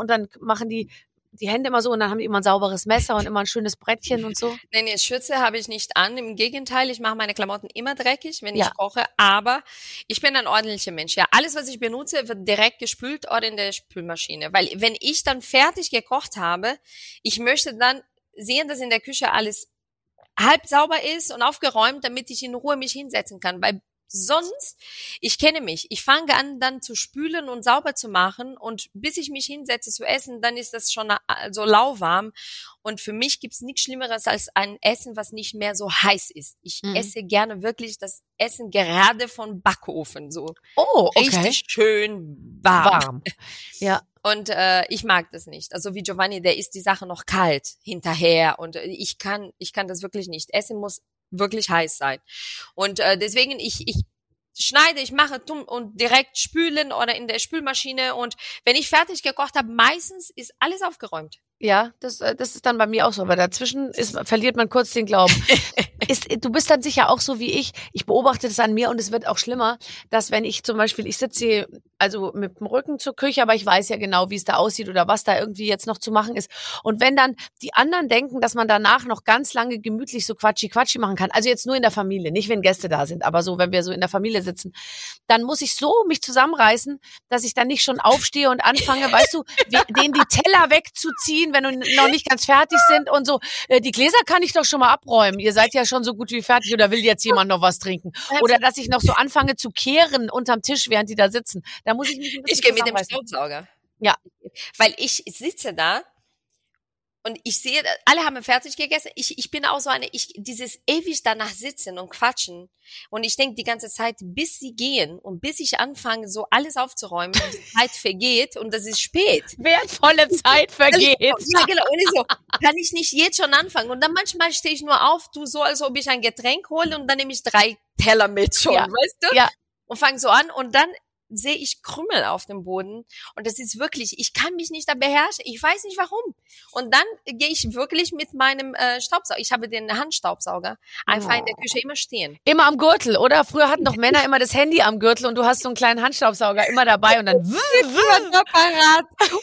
und dann machen die Hände immer so und dann haben die immer ein sauberes Messer und immer ein schönes Brettchen und so. Nee, Schürze habe ich nicht an. Im Gegenteil, ich mache meine Klamotten immer dreckig, wenn ich koche. Aber ich bin ein ordentlicher Mensch. Ja, alles, was ich benutze, wird direkt gespült oder in der Spülmaschine. Weil wenn ich dann fertig gekocht habe, ich möchte dann sehen, dass in der Küche alles halb sauber ist und aufgeräumt, damit ich in Ruhe mich hinsetzen kann. Weil sonst, ich kenne mich, ich fange an dann zu spülen und sauber zu machen und bis ich mich hinsetze zu essen, dann ist das schon so lauwarm und für mich gibt's nichts Schlimmeres als ein Essen, was nicht mehr so heiß ist. Ich esse gerne wirklich das Essen gerade vom Backofen, so richtig schön warm. Ja. Und ich mag das nicht. Also wie Giovanni, der isst die Sache noch kalt hinterher und ich kann das wirklich nicht. Essen muss wirklich heiß sein. Und deswegen, ich schneide, ich mache und direkt spülen oder in der Spülmaschine und wenn ich fertig gekocht habe, meistens ist alles aufgeräumt. Ja, das ist dann bei mir auch so, aber dazwischen verliert man kurz den Glauben. Du bist dann sicher auch so wie ich. Ich beobachte das an mir und es wird auch schlimmer, dass wenn ich zum Beispiel, ich sitze hier also mit dem Rücken zur Küche, aber ich weiß ja genau, wie es da aussieht oder was da irgendwie jetzt noch zu machen ist. Und wenn dann die anderen denken, dass man danach noch ganz lange gemütlich so Quatschi machen kann, also jetzt nur in der Familie, nicht wenn Gäste da sind, aber so, wenn wir so in der Familie sitzen, dann muss ich so mich zusammenreißen, dass ich dann nicht schon aufstehe und anfange, weißt du, denen die Teller wegzuziehen, wenn wir noch nicht ganz fertig sind und so. Die Gläser kann ich doch schon mal abräumen. Ihr seid ja schon so gut wie fertig oder will jetzt jemand noch was trinken? Oder dass ich noch so anfange zu kehren unterm Tisch, während die da sitzen. Da muss ich mich ein bisschen Ich gehe mit dem Staubsauger. Ja. Weil ich sitze da und ich sehe, alle haben fertig gegessen. Ich bin auch so dieses ewig danach sitzen und quatschen. Und ich denke die ganze Zeit, bis sie gehen und bis ich anfange, so alles aufzuräumen, die Zeit vergeht und das ist spät. Wertvolle Zeit vergeht. Ja, genau. Und ich so, kann ich nicht jetzt schon anfangen? Und dann manchmal stehe ich nur auf, tu so, als ob ich ein Getränk hole und dann nehme ich 3 Teller mit schon, weißt du? Ja. Und fange so an und dann sehe ich Krümel auf dem Boden und das ist wirklich, ich kann mich nicht da beherrschen, ich weiß nicht warum. Und dann gehe ich wirklich mit meinem Staubsauger, ich habe den Handstaubsauger einfach in der Küche immer stehen. Immer am Gürtel, oder? Früher hatten doch Männer immer das Handy am Gürtel und du hast so einen kleinen Handstaubsauger immer dabei und dann parat.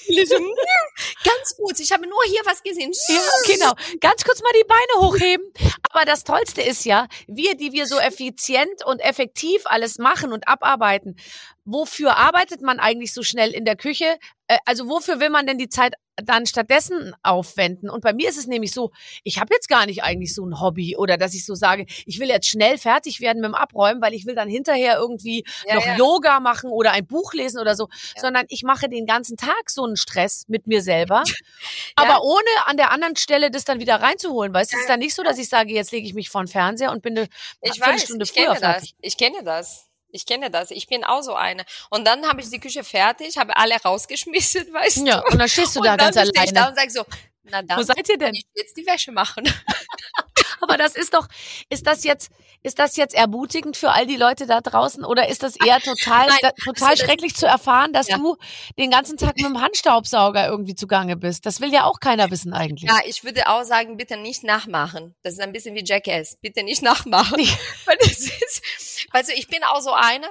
Ganz gut, ich habe nur hier was gesehen. Ja, genau. Ganz kurz mal die Beine hochheben. Aber das Tollste ist ja, die wir so effizient und effektiv alles machen und abarbeiten. Wofür arbeitet man eigentlich so schnell in der Küche? Also wofür will man denn die Zeit dann stattdessen aufwenden? Und bei mir ist es nämlich so, ich habe jetzt gar nicht eigentlich so ein Hobby oder dass ich so sage, ich will jetzt schnell fertig werden mit dem Abräumen, weil ich will dann hinterher irgendwie noch Yoga machen oder ein Buch lesen oder so, sondern ich mache den ganzen Tag so einen Stress mit mir selber, aber ohne an der anderen Stelle das dann wieder reinzuholen. Weißt du, es ist dann nicht so, dass ich sage, jetzt lege ich mich vor den Fernseher und bin eine Stunde früher fertig. Ich kenne das. Ich bin auch so eine. Und dann habe ich die Küche fertig, habe alle rausgeschmissen, weißt du. Ja, und dann stehst du da ganz alleine. Ich da und sag so, na dann, wo seid ihr denn? Kann ich jetzt die Wäsche machen. Aber das ist das jetzt ermutigend für all die Leute da draußen oder ist das eher total schrecklich zu erfahren, dass du den ganzen Tag mit dem Handstaubsauger irgendwie zugange bist? Das will ja auch keiner wissen eigentlich. Ja, ich würde auch sagen, bitte nicht nachmachen. Das ist ein bisschen wie Jackass. Bitte nicht nachmachen. Weil also ich bin auch so eine,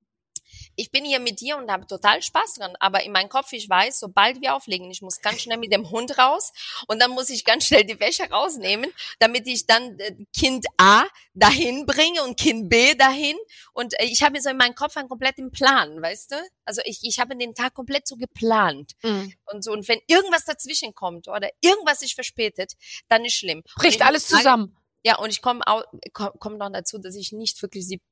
ich bin hier mit dir und habe total Spaß dran, aber in meinem Kopf, ich weiß, sobald wir auflegen, ich muss ganz schnell mit dem Hund raus und dann muss ich ganz schnell die Wäsche rausnehmen, damit ich dann Kind A dahin bringe und Kind B dahin und ich habe so in meinem Kopf einen kompletten Plan, weißt du? Also ich habe den Tag komplett so geplant und so und wenn irgendwas dazwischen kommt oder irgendwas sich verspätet, dann ist schlimm. Bricht alles zusammen. Ja, und ich komme noch dazu, dass ich nicht wirklich die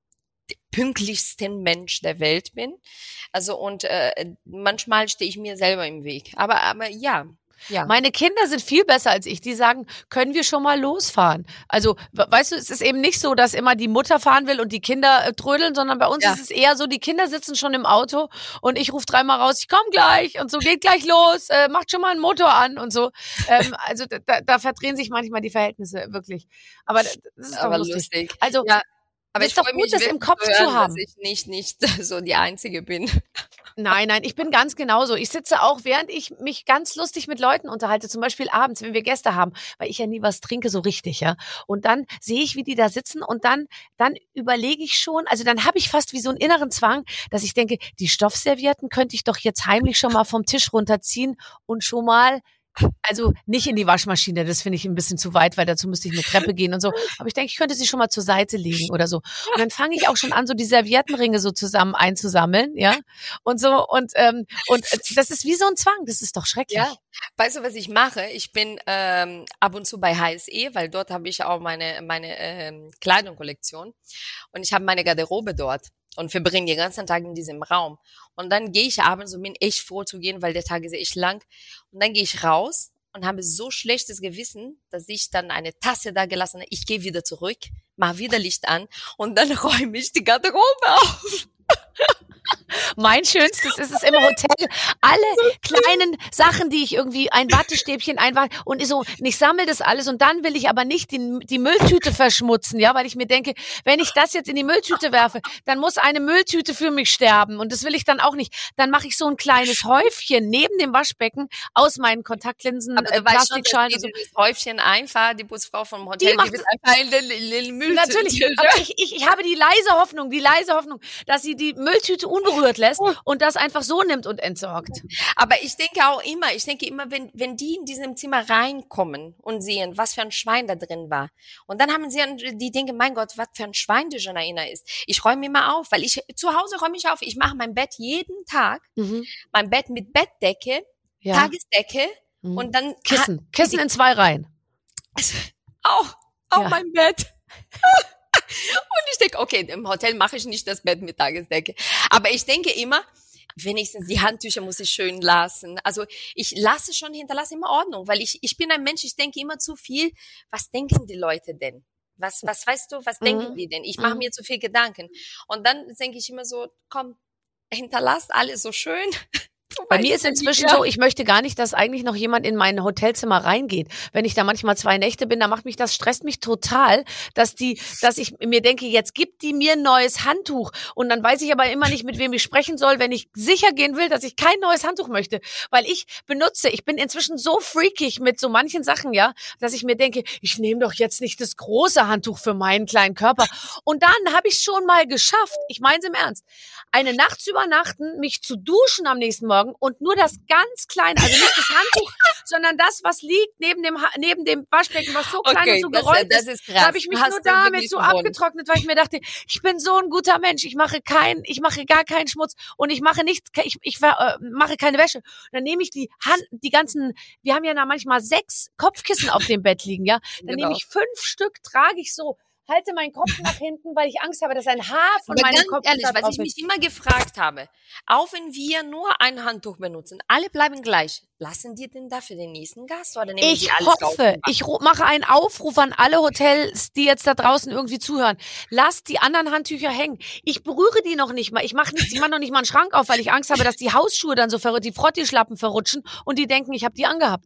pünktlichsten Mensch der Welt bin. Also und manchmal stehe ich mir selber im Weg. Aber ja. Meine Kinder sind viel besser als ich. Die sagen, können wir schon mal losfahren? Also, weißt du, es ist eben nicht so, dass immer die Mutter fahren will und die Kinder trödeln, sondern bei uns ist es eher so, die Kinder sitzen schon im Auto und ich rufe 3-mal raus, ich komme gleich und so, geht gleich los, macht schon mal einen Motor an und so. Also da verdrehen sich manchmal die Verhältnisse wirklich. Aber das ist doch lustig. Also, aber ist doch gut, das im Kopf zu haben. Dass ich nicht so die Einzige bin. Nein, ich bin ganz genauso. Ich sitze auch, während ich mich ganz lustig mit Leuten unterhalte, zum Beispiel abends, wenn wir Gäste haben, weil ich ja nie was trinke so richtig, ja. Und dann sehe ich, wie die da sitzen und dann überlege ich schon, also dann habe ich fast wie so einen inneren Zwang, dass ich denke, die Stoffservietten könnte ich doch jetzt heimlich schon mal vom Tisch runterziehen und schon mal, also nicht in die Waschmaschine, das finde ich ein bisschen zu weit, weil dazu müsste ich eine Treppe gehen und so. Aber ich denke, ich könnte sie schon mal zur Seite legen oder so. Und dann fange ich auch schon an, so die Serviettenringe so zusammen einzusammeln, ja. Und so, und das ist wie so ein Zwang, das ist doch schrecklich. Ja, weißt du, was ich mache? Ich bin ab und zu bei HSE, weil dort habe ich auch meine Kleidungskollektion und ich habe meine Garderobe dort und verbringe den ganzen Tag in diesem Raum. Und dann gehe ich abends und bin echt froh zu gehen, weil der Tag ist echt lang. Und dann gehe ich raus und habe so schlechtes Gewissen, dass ich dann eine Tasse da gelassen habe. Ich gehe wieder zurück, mache wieder Licht an und dann räume ich die Garderobe auf. Mein Schönstes ist es im Hotel, alle kleinen Sachen, die ich irgendwie, ein Wattestäbchen, und ich sammle das alles und dann will ich aber nicht die Mülltüte verschmutzen, ja, weil ich mir denke, wenn ich das jetzt in die Mülltüte werfe, dann muss eine Mülltüte für mich sterben und das will ich dann auch nicht. Dann mache ich so ein kleines Häufchen neben dem Waschbecken aus meinen Kontaktlinsen, Aber du weißt schon, dass dieses Häufchen einfach, die Putzfrau vom Hotel, die wird einfach in den Müll. Natürlich, aber ich habe die leise Hoffnung, dass sie die Mülltüte unberührt lässt und das einfach so nimmt und entsorgt. Aber ich denke immer, wenn die in diesem Zimmer reinkommen und sehen, was für ein Schwein da drin war. Und dann haben die denken, mein Gott, was für ein Schwein die Janaina ist. Ich räume immer auf, weil zu Hause räume ich auf. Ich mache mein Bett jeden Tag. Mein Bett mit Bettdecke, Tagesdecke und dann Kissen in 2 Reihen. Auch mein Bett. Und ich denke, okay, im Hotel mache ich nicht das Bett mit Tagesdecke. Aber ich denke immer, wenigstens die Handtücher muss ich schön lassen. Also ich hinterlasse immer Ordnung, weil ich bin ein Mensch, ich denke immer zu viel. Was denken die Leute denn? Was weißt du, was denken die denn? Ich mache mir zu viel Gedanken. Und dann denke ich immer so, komm, hinterlass alles so schön. Bei mir ist inzwischen so, ich möchte gar nicht, dass eigentlich noch jemand in mein Hotelzimmer reingeht. Wenn ich da manchmal 2 Nächte bin, dann stresst mich total, dass ich mir denke, jetzt gibt die mir ein neues Handtuch. Und dann weiß ich aber immer nicht, mit wem ich sprechen soll, wenn ich sicher gehen will, dass ich kein neues Handtuch möchte. Weil ich bin inzwischen so freakig mit so manchen Sachen, ja, dass ich mir denke, ich nehme doch jetzt nicht das große Handtuch für meinen kleinen Körper. Und dann habe ich es schon mal geschafft, ich meine es im Ernst, eine Nacht zu übernachten, mich zu duschen am nächsten Morgen und nur das ganz kleine, also nicht das Handtuch, sondern das, was liegt neben dem Waschbecken, was so klein und so gerollt ist. Da habe ich mich nur damit so abgetrocknet, weil ich mir dachte, ich bin so ein guter Mensch, ich mache gar keinen Schmutz und ich mache nichts, ich mache keine Wäsche. Und dann nehme ich die ganzen, wir haben ja da manchmal 6 Kopfkissen auf dem Bett liegen, ja. Dann nehme ich 5 Stück, trage ich so, halte meinen Kopf nach hinten, weil ich Angst habe, dass ein Haar von meinem Kopf ehrlich, was ich mich immer gefragt habe, auch wenn wir nur ein Handtuch benutzen, alle bleiben gleich. Lassen die denn da für den nächsten Gast oder nehmen die alles raus? Ich mache einen Aufruf an alle Hotels, die jetzt da draußen irgendwie zuhören. Lasst die anderen Handtücher hängen. Ich berühre die noch nicht mal. Ich mache noch nicht mal einen Schrank auf, weil ich Angst habe, dass die Hausschuhe dann so die Frottischlappen verrutschen und die denken, ich habe die angehabt.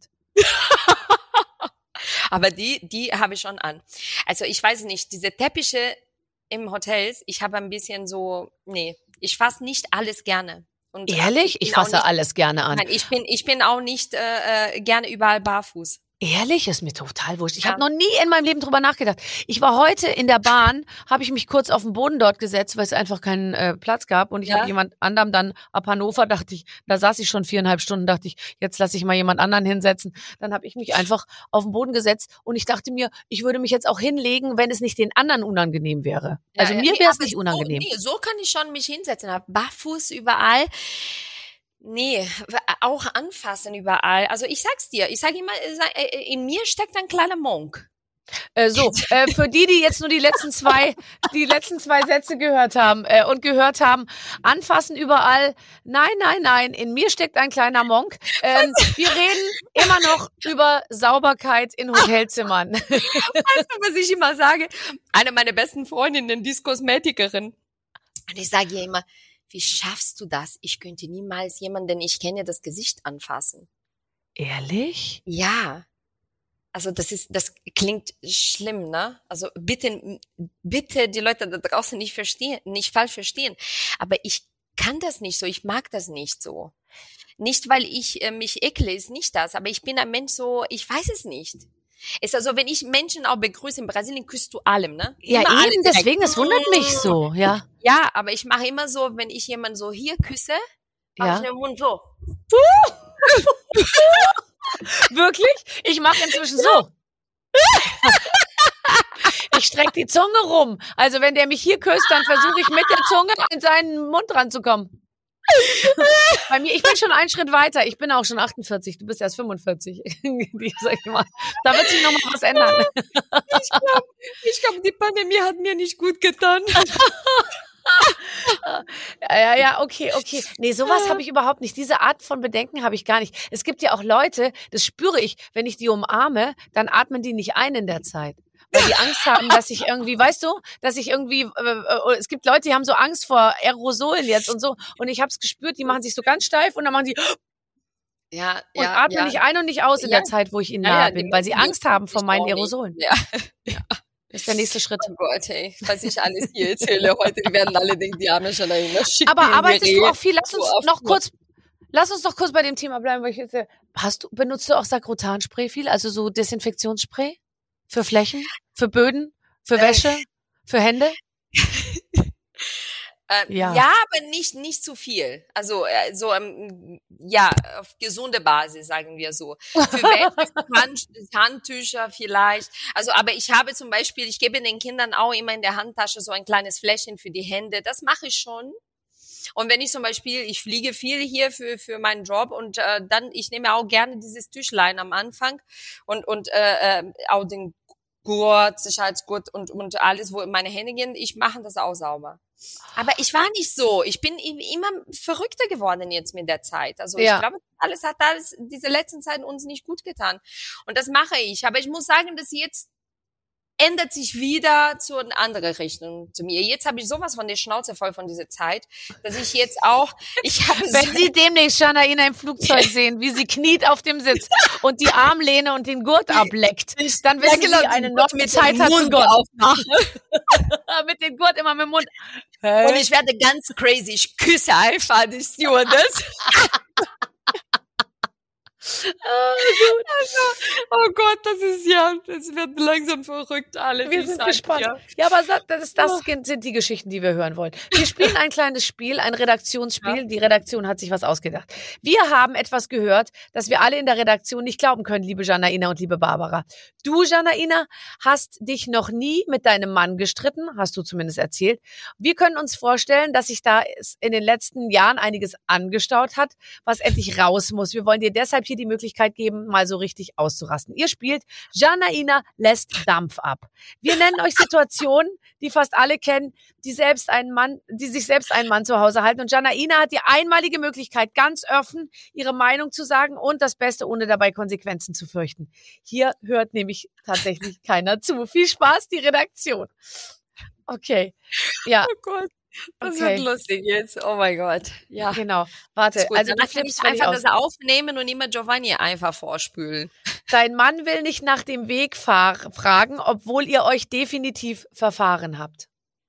Aber die habe ich schon an. Also ich weiß nicht, diese Teppiche im Hotels, ich habe ein bisschen so, ich fasse nicht alles gerne. Und ehrlich? Ich fasse alles gerne an. Nein, ich bin auch nicht gerne überall barfuß. Ehrlich, ist mir total wurscht. Ich habe noch nie in meinem Leben drüber nachgedacht. Ich war heute in der Bahn, habe ich mich kurz auf den Boden dort gesetzt, weil es einfach keinen Platz gab. Und ich habe jemand anderem dann ab Hannover, da saß ich schon 4,5 Stunden, dachte ich, jetzt lasse ich mal jemand anderen hinsetzen. Dann habe ich mich einfach auf den Boden gesetzt und ich dachte mir, ich würde mich jetzt auch hinlegen, wenn es nicht den anderen unangenehm wäre. Also mir wäre es nicht unangenehm. So kann ich schon mich hinsetzen, barfuß überall. Nee, auch anfassen überall. Also ich sag's dir, ich sage immer, in mir steckt ein kleiner Monk. Für die jetzt nur die letzten zwei Sätze gehört haben, anfassen überall. Nein, in mir steckt ein kleiner Monk. Wir reden immer noch über Sauberkeit in Hotelzimmern. Weißt du, was ich immer sage? Eine meiner besten Freundinnen, die ist Kosmetikerin. Und ich sage ihr immer, wie schaffst du das? Ich könnte niemals jemanden, den ich kenne, das Gesicht anfassen. Ehrlich? Ja. Also das klingt schlimm, ne? Also bitte die Leute da draußen nicht falsch verstehen. Aber ich kann das nicht so, ich mag das nicht so. Nicht, weil ich mich ekle, ist nicht das, aber ich bin ein Mensch so, ich weiß es nicht. Ist also, wenn ich Menschen auch begrüße, in Brasilien küsst du allem, ne? Ja, Immer alle eben, direkt. deswegen, das wundert mich so, ja. Ja, aber ich mache immer so, wenn ich jemanden so hier küsse, mache Ja. ich den Mund so. Wirklich? Ich mache inzwischen so. Ich strecke die Zunge rum. Also wenn der mich hier küsst, dann versuche ich mit der Zunge in seinen Mund ranzukommen. Bei mir, ich bin schon einen Schritt weiter. Ich bin auch schon 48. Du bist erst 45. Sag ich mal. Da wird sich noch mal was ändern. Ich glaube, die Pandemie hat mir nicht gut getan. Ja, okay. Nee, sowas habe ich überhaupt nicht. Diese Art von Bedenken habe ich gar nicht. Es gibt ja auch Leute, das spüre ich, wenn ich die umarme, dann atmen die nicht ein in der Zeit. Weil die Angst haben, dass ich irgendwie, weißt du, dass ich irgendwie, es gibt Leute, die haben so Angst vor Aerosolen jetzt und so. Und ich habe es gespürt, die machen sich so ganz steif und dann machen die Ja, und atmen nicht ein und nicht aus in der Zeit, wo ich ihnen nahe bin, weil sie Angst haben vor meinen Aerosolen. Ja. Das ist der nächste Schritt. Oh Gott, ey, was ich alles hier erzähle heute, die werden alle denken, die arme Janaina. Aber arbeitest du auch viel? Lass uns noch kurz bei dem Thema bleiben, weil ich jetzt, benutzt du auch Sakrotanspray viel? Also so Desinfektionsspray? Für Flächen? Für Böden? Für Wäsche? Für Hände? Ja, aber nicht zu viel. Also so auf gesunde Basis, sagen wir so. Für welche Handtücher vielleicht. Also, aber ich habe zum Beispiel, ich gebe den Kindern auch immer in der Handtasche so ein kleines Fläschchen für die Hände. Das mache ich schon. Und wenn ich zum Beispiel, ich fliege viel hier für meinen Job und dann, ich nehme auch gerne dieses Tüchlein am Anfang und auch den Gurt, Sicherheitsgurt und alles, wo meine Hände gehen, ich mache das auch sauber. Aber ich war nicht so. Ich bin immer verrückter geworden jetzt mit der Zeit. Also ich glaube, alles hat diese letzten Zeiten uns nicht gut getan. Und das mache ich. Aber ich muss sagen, dass jetzt ändert sich wieder zu einer anderen Richtung zu mir. Jetzt habe ich sowas von der Schnauze voll von dieser Zeit, dass ich jetzt auch, wenn Sie demnächst Janaina im Flugzeug sehen, wie sie kniet auf dem Sitz und die Armlehne und den Gurt ableckt, dann wissen Sie, eine noch mit Zeit hat zum Gurt aufmachen. Mit dem Gurt immer mit dem Mund. Und ich werde ganz crazy. Ich küsse einfach die Stewardess. Oh Gott, das wird langsam verrückt alles. Wir sind gespannt. Ja, aber das sind die Geschichten, die wir hören wollen. Wir spielen ein kleines Spiel, ein Redaktionsspiel. Ja. Die Redaktion hat sich was ausgedacht. Wir haben etwas gehört, das wir alle in der Redaktion nicht glauben können, liebe Janaina und liebe Barbara. Du, Janaina, hast dich noch nie mit deinem Mann gestritten, hast du zumindest erzählt. Wir können uns vorstellen, dass sich da in den letzten Jahren einiges angestaut hat, was endlich raus muss. Wir wollen dir deshalb hier die Möglichkeit geben, mal so richtig auszurasten. Ihr spielt Janaina lässt Dampf ab. Wir nennen euch Situationen, die fast alle kennen, die sich selbst einen Mann zu Hause halten. Und Janaina hat die einmalige Möglichkeit, ganz offen ihre Meinung zu sagen und das Beste, ohne dabei Konsequenzen zu fürchten. Hier hört nämlich tatsächlich keiner zu. Viel Spaß, die Redaktion. Okay. Ja. Oh Gott. Das wird lustig jetzt. Oh mein Gott. Ja. Genau. Warte. Also du flippst einfach das aufnehmen und immer Giovanni einfach vorspülen. Dein Mann will nicht nach dem Weg fragen, obwohl ihr euch definitiv verfahren habt.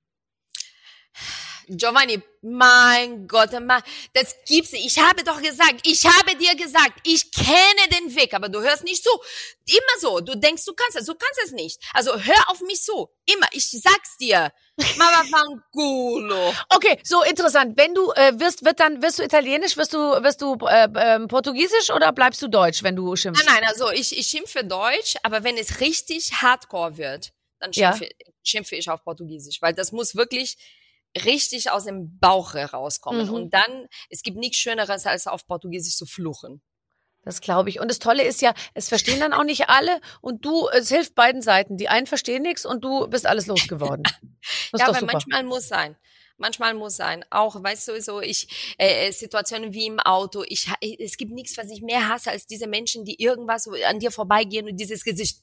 Giovanni, mein Gott, das gibt's nicht. Ich habe dir gesagt, ich kenne den Weg, aber du hörst nicht zu. Immer so, du denkst, du kannst es nicht. Also hör auf mich zu. Immer, ich sag's dir. Mama Fangulo. Okay, so interessant. Wenn du wirst du Italienisch, wirst du Portugiesisch oder bleibst du Deutsch, wenn du schimpfst? Nein, also ich schimpfe Deutsch, aber wenn es richtig hardcore wird, dann schimpfe ich auf Portugiesisch, weil das muss wirklich richtig aus dem Bauch herauskommen. Und dann, es gibt nichts Schöneres, als auf Portugiesisch zu fluchen. Das glaube ich. Und das Tolle ist ja, es verstehen dann auch nicht alle und es hilft beiden Seiten. Die einen verstehen nichts und du bist alles losgeworden. Das ja, ist doch aber super. Manchmal muss sein. Auch, weißt du, so Situationen wie im Auto. Es gibt nichts, was ich mehr hasse, als diese Menschen, die irgendwas so an dir vorbeigehen und dieses Gesicht.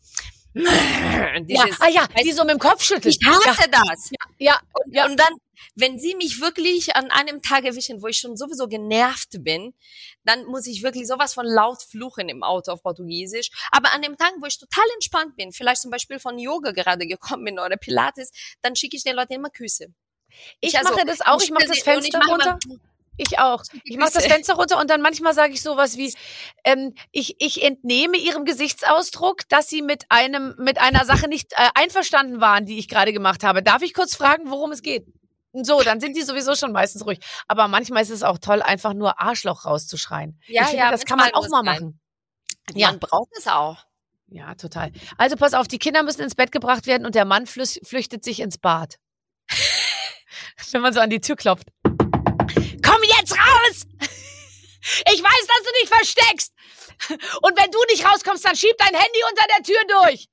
Die so mit dem Kopf schütteln. Ich hasse das. Ja. Und dann, wenn sie mich wirklich an einem Tag erwischen, wo ich schon sowieso genervt bin, dann muss ich wirklich sowas von laut fluchen im Auto auf Portugiesisch. Aber an dem Tag, wo ich total entspannt bin, vielleicht zum Beispiel von Yoga gerade gekommen bin oder Pilates, dann schicke ich den Leuten immer Küsse. Ich mache das auch, ich mache das Fenster runter. Ich auch. Ich mache das Fenster runter und dann manchmal sage ich sowas wie, ich entnehme ihrem Gesichtsausdruck, dass sie mit einer Sache nicht einverstanden waren, die ich gerade gemacht habe. Darf ich kurz fragen, worum es geht? Und so, dann sind die sowieso schon meistens ruhig. Aber manchmal ist es auch toll, einfach nur Arschloch rauszuschreien. Ja, ich finde, das kann man auch mal machen. Ja. Man braucht es auch. Ja, total. Also pass auf, die Kinder müssen ins Bett gebracht werden und der Mann flüchtet sich ins Bad. Wenn man so an die Tür klopft. Komm jetzt raus! Ich weiß, dass du dich versteckst. Und wenn du nicht rauskommst, dann schieb dein Handy unter der Tür durch.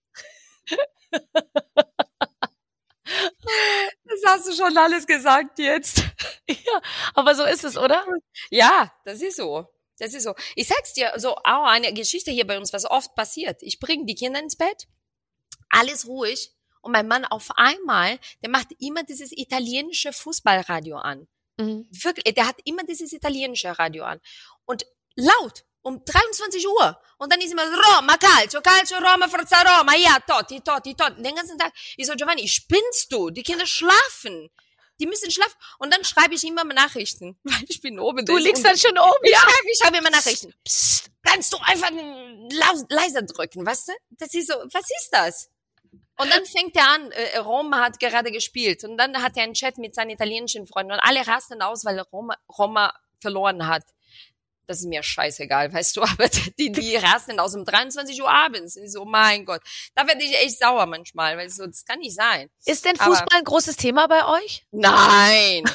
Das hast du schon alles gesagt jetzt. Ja, aber so ist es, oder? Ja, das ist so. Das ist so. Ich sag's dir, so auch eine Geschichte hier bei uns, was oft passiert. Ich bringe die Kinder ins Bett, alles ruhig und mein Mann auf einmal, der macht immer dieses italienische Fußballradio an. Mhm. Wirklich, der hat immer dieses italienische Radio an. Und laut, um 23 Uhr. Und dann ist immer Roma, Calcio, Roma, Forza Roma, ja, Totti. Den ganzen Tag. Ich so, Giovanni, spinnst du? Die Kinder schlafen. Die müssen schlafen. Und dann schreibe ich immer Nachrichten. Weil ich bin oben. Du liegst dann schon oben, ja? Ich schreibe immer Nachrichten. Psst, kannst du einfach leiser drücken, weißt du? Das ist so, was ist das? Und dann fängt er an, Roma hat gerade gespielt. Und dann hat er einen Chat mit seinen italienischen Freunden. Und alle rasten aus, weil Roma verloren hat. Das ist mir scheißegal, weißt du, aber die rasten aus um 23 Uhr abends. Und ich so, mein Gott, da werde ich echt sauer manchmal, weil so, das kann nicht sein. Ist denn Fußball ein großes Thema bei euch? Nein.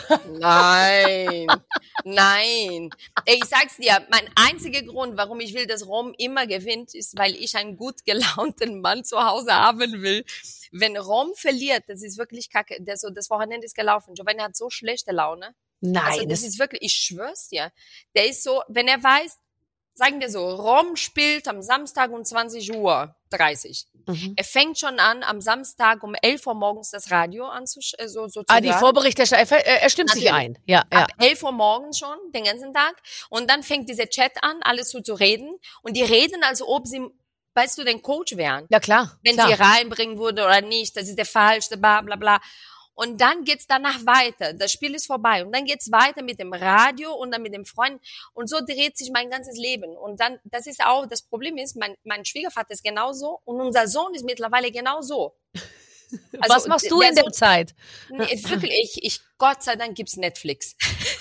Ey, ich sag's dir, mein einziger Grund, warum ich will, dass Rom immer gewinnt, ist, weil ich einen gut gelaunten Mann zu Hause haben will. Wenn Rom verliert, das ist wirklich kacke. Das Wochenende ist gelaufen. Giovanni hat so schlechte Laune. Nein. Also das ist wirklich, ich schwör's dir, der ist so, wenn er weiß, sagen wir so, Rom spielt am Samstag um 20:30 Uhr. Mhm. Er fängt schon an, am Samstag um 11 Uhr morgens das Radio so zu hören. Die Vorberichterstattung, er stimmt sich ein. Ja. Ab 11 Uhr morgens schon, den ganzen Tag. Und dann fängt dieser Chat an, alles so zu reden. Und die reden, als ob sie, weißt du, den Coach wären. Ja, klar. Wenn sie reinbringen würde oder nicht, das ist der falsche, bla bla bla. Und dann geht's danach weiter. Das Spiel ist vorbei. Und dann geht's weiter mit dem Radio und dann mit dem Freund. Und so dreht sich mein ganzes Leben. Und dann, das ist auch, das Problem ist, mein Schwiegervater ist genauso und unser Sohn ist mittlerweile genauso. Also, was machst du in der Zeit? Wirklich, Gott sei Dank gibt's Netflix.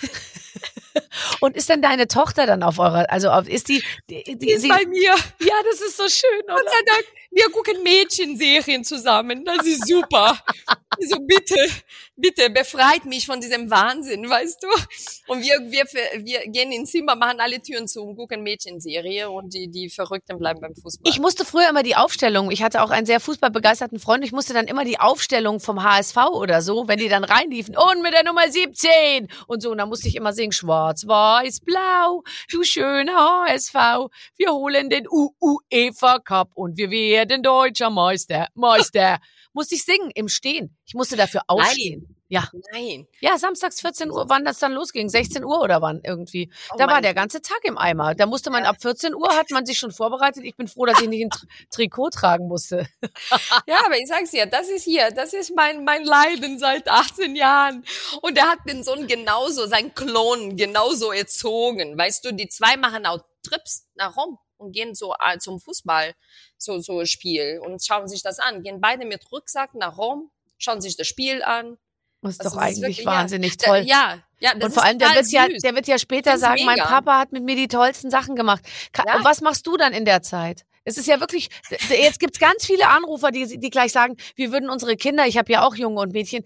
Und ist denn deine Tochter dann ist die ist bei mir. Ja, das ist so schön, oder? Gott sei Dank, wir gucken Mädchenserien zusammen. Das ist super. So bitte befreit mich von diesem Wahnsinn, weißt du? Und wir gehen ins Zimmer, machen alle Türen zu und gucken Mädchenserie und die Verrückten bleiben beim Fußball. Ich musste früher immer die Aufstellung, ich hatte auch einen sehr fußballbegeisterten Freund, ich musste dann immer die Aufstellung vom HSV oder so, wenn die dann reinliefen, und mit der Nummer 17 und so, und dann musste ich immer singen, schwarz, weiß, blau, du schöner HSV, wir holen den UEFA Cup und wir werden deutscher Meister. Musste ich singen im Stehen. Ich musste dafür aufstehen. Nein. Ja, samstags 14 Uhr, wann das dann losging, 16 Uhr oder wann irgendwie. Da war der ganze Tag im Eimer. Da musste man ab 14 Uhr, hat man sich schon vorbereitet. Ich bin froh, dass ich nicht ein Trikot tragen musste. Ja, aber ich sag's dir, das ist mein Leiden seit 18 Jahren. Und er hat den Sohn seinen Klon genauso erzogen. Weißt du, die zwei machen auch Trips nach Rom und gehen so zum Fußball, so Spiel und schauen sich das an. Gehen beide mit Rucksack nach Rom, schauen sich das Spiel an. Das ist doch eigentlich wahnsinnig toll. Ja, das und vor allem, der wird ja später sagen, mein Papa hat mit mir die tollsten Sachen gemacht. Und was machst du dann in der Zeit? Es ist ja wirklich, jetzt gibt's ganz viele Anrufer, die gleich sagen, wir würden unsere Kinder, ich habe ja auch Junge und Mädchen,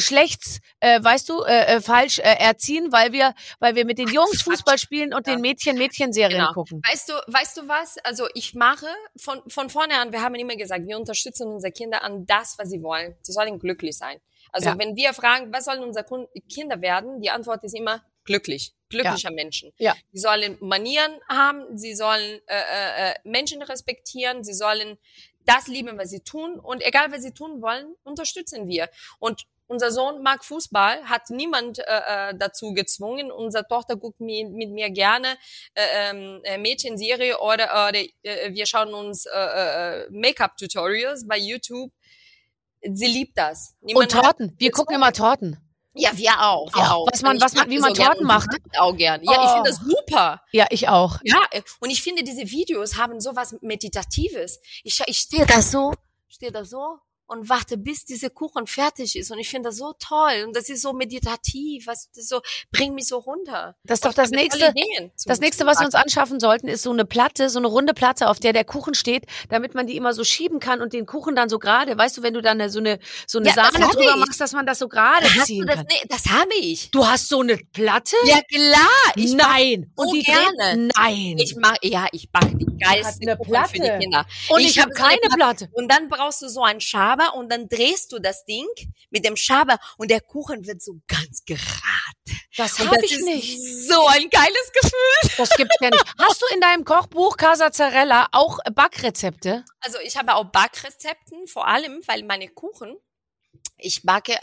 falsch erziehen, weil wir mit den Jungs Fußball spielen und den Mädchenserien gucken. Weißt du was? Also ich mache von vorne an, wir haben immer gesagt, wir unterstützen unsere Kinder an das, was sie wollen. Sie sollen glücklich sein. Also wenn wir fragen, was sollen unsere Kinder werden, die Antwort ist immer glücklicher Menschen. Ja. Sie sollen Manieren haben, sie sollen Menschen respektieren, sie sollen das lieben, was sie tun, und egal, was sie tun wollen, unterstützen wir. Und unser Sohn mag Fußball, hat niemand dazu gezwungen. Unsere Tochter guckt mit mir gerne Mädchenserie oder wir schauen uns Make-up-Tutorials bei YouTube. Sie liebt das. Und Torten. Wir gucken immer Torten. Ja, wir auch. Wie man Torten macht. Auch gern. Ja, ich finde das super. Ja, ich auch. Ja, und ich finde, diese Videos haben sowas Meditatives. Ich stehe da so und warte, bis dieser Kuchen fertig ist. Und ich finde das so toll. Und das ist so meditativ. Das bringt mich so runter. Das ist doch das Nächste. Das Nächste, was wir uns anschaffen sollten, ist so eine Platte, so eine runde Platte, auf der Kuchen steht, damit man die immer so schieben kann und den Kuchen dann so gerade, weißt du, wenn du dann so eine Sahne drüber machst, dass man das so gerade ziehen kann. Nee, das habe ich. Du hast so eine Platte? Ja, klar. Nein. Und die gerne. Nein. Ich backe die geilste Kuchen für die Kinder. Und ich habe keine Platte. Und dann brauchst du so einen Schaber und dann drehst du das Ding mit dem Schaber und der Kuchen wird so ganz gerade. Das habe ich nicht. So ein geiles Gefühl. Das gibt's ja nicht. Hast du in deinem Kochbuch Casa Zarella auch Backrezepte? Also ich habe auch Backrezepten, vor allem, weil meine Kuchen, ich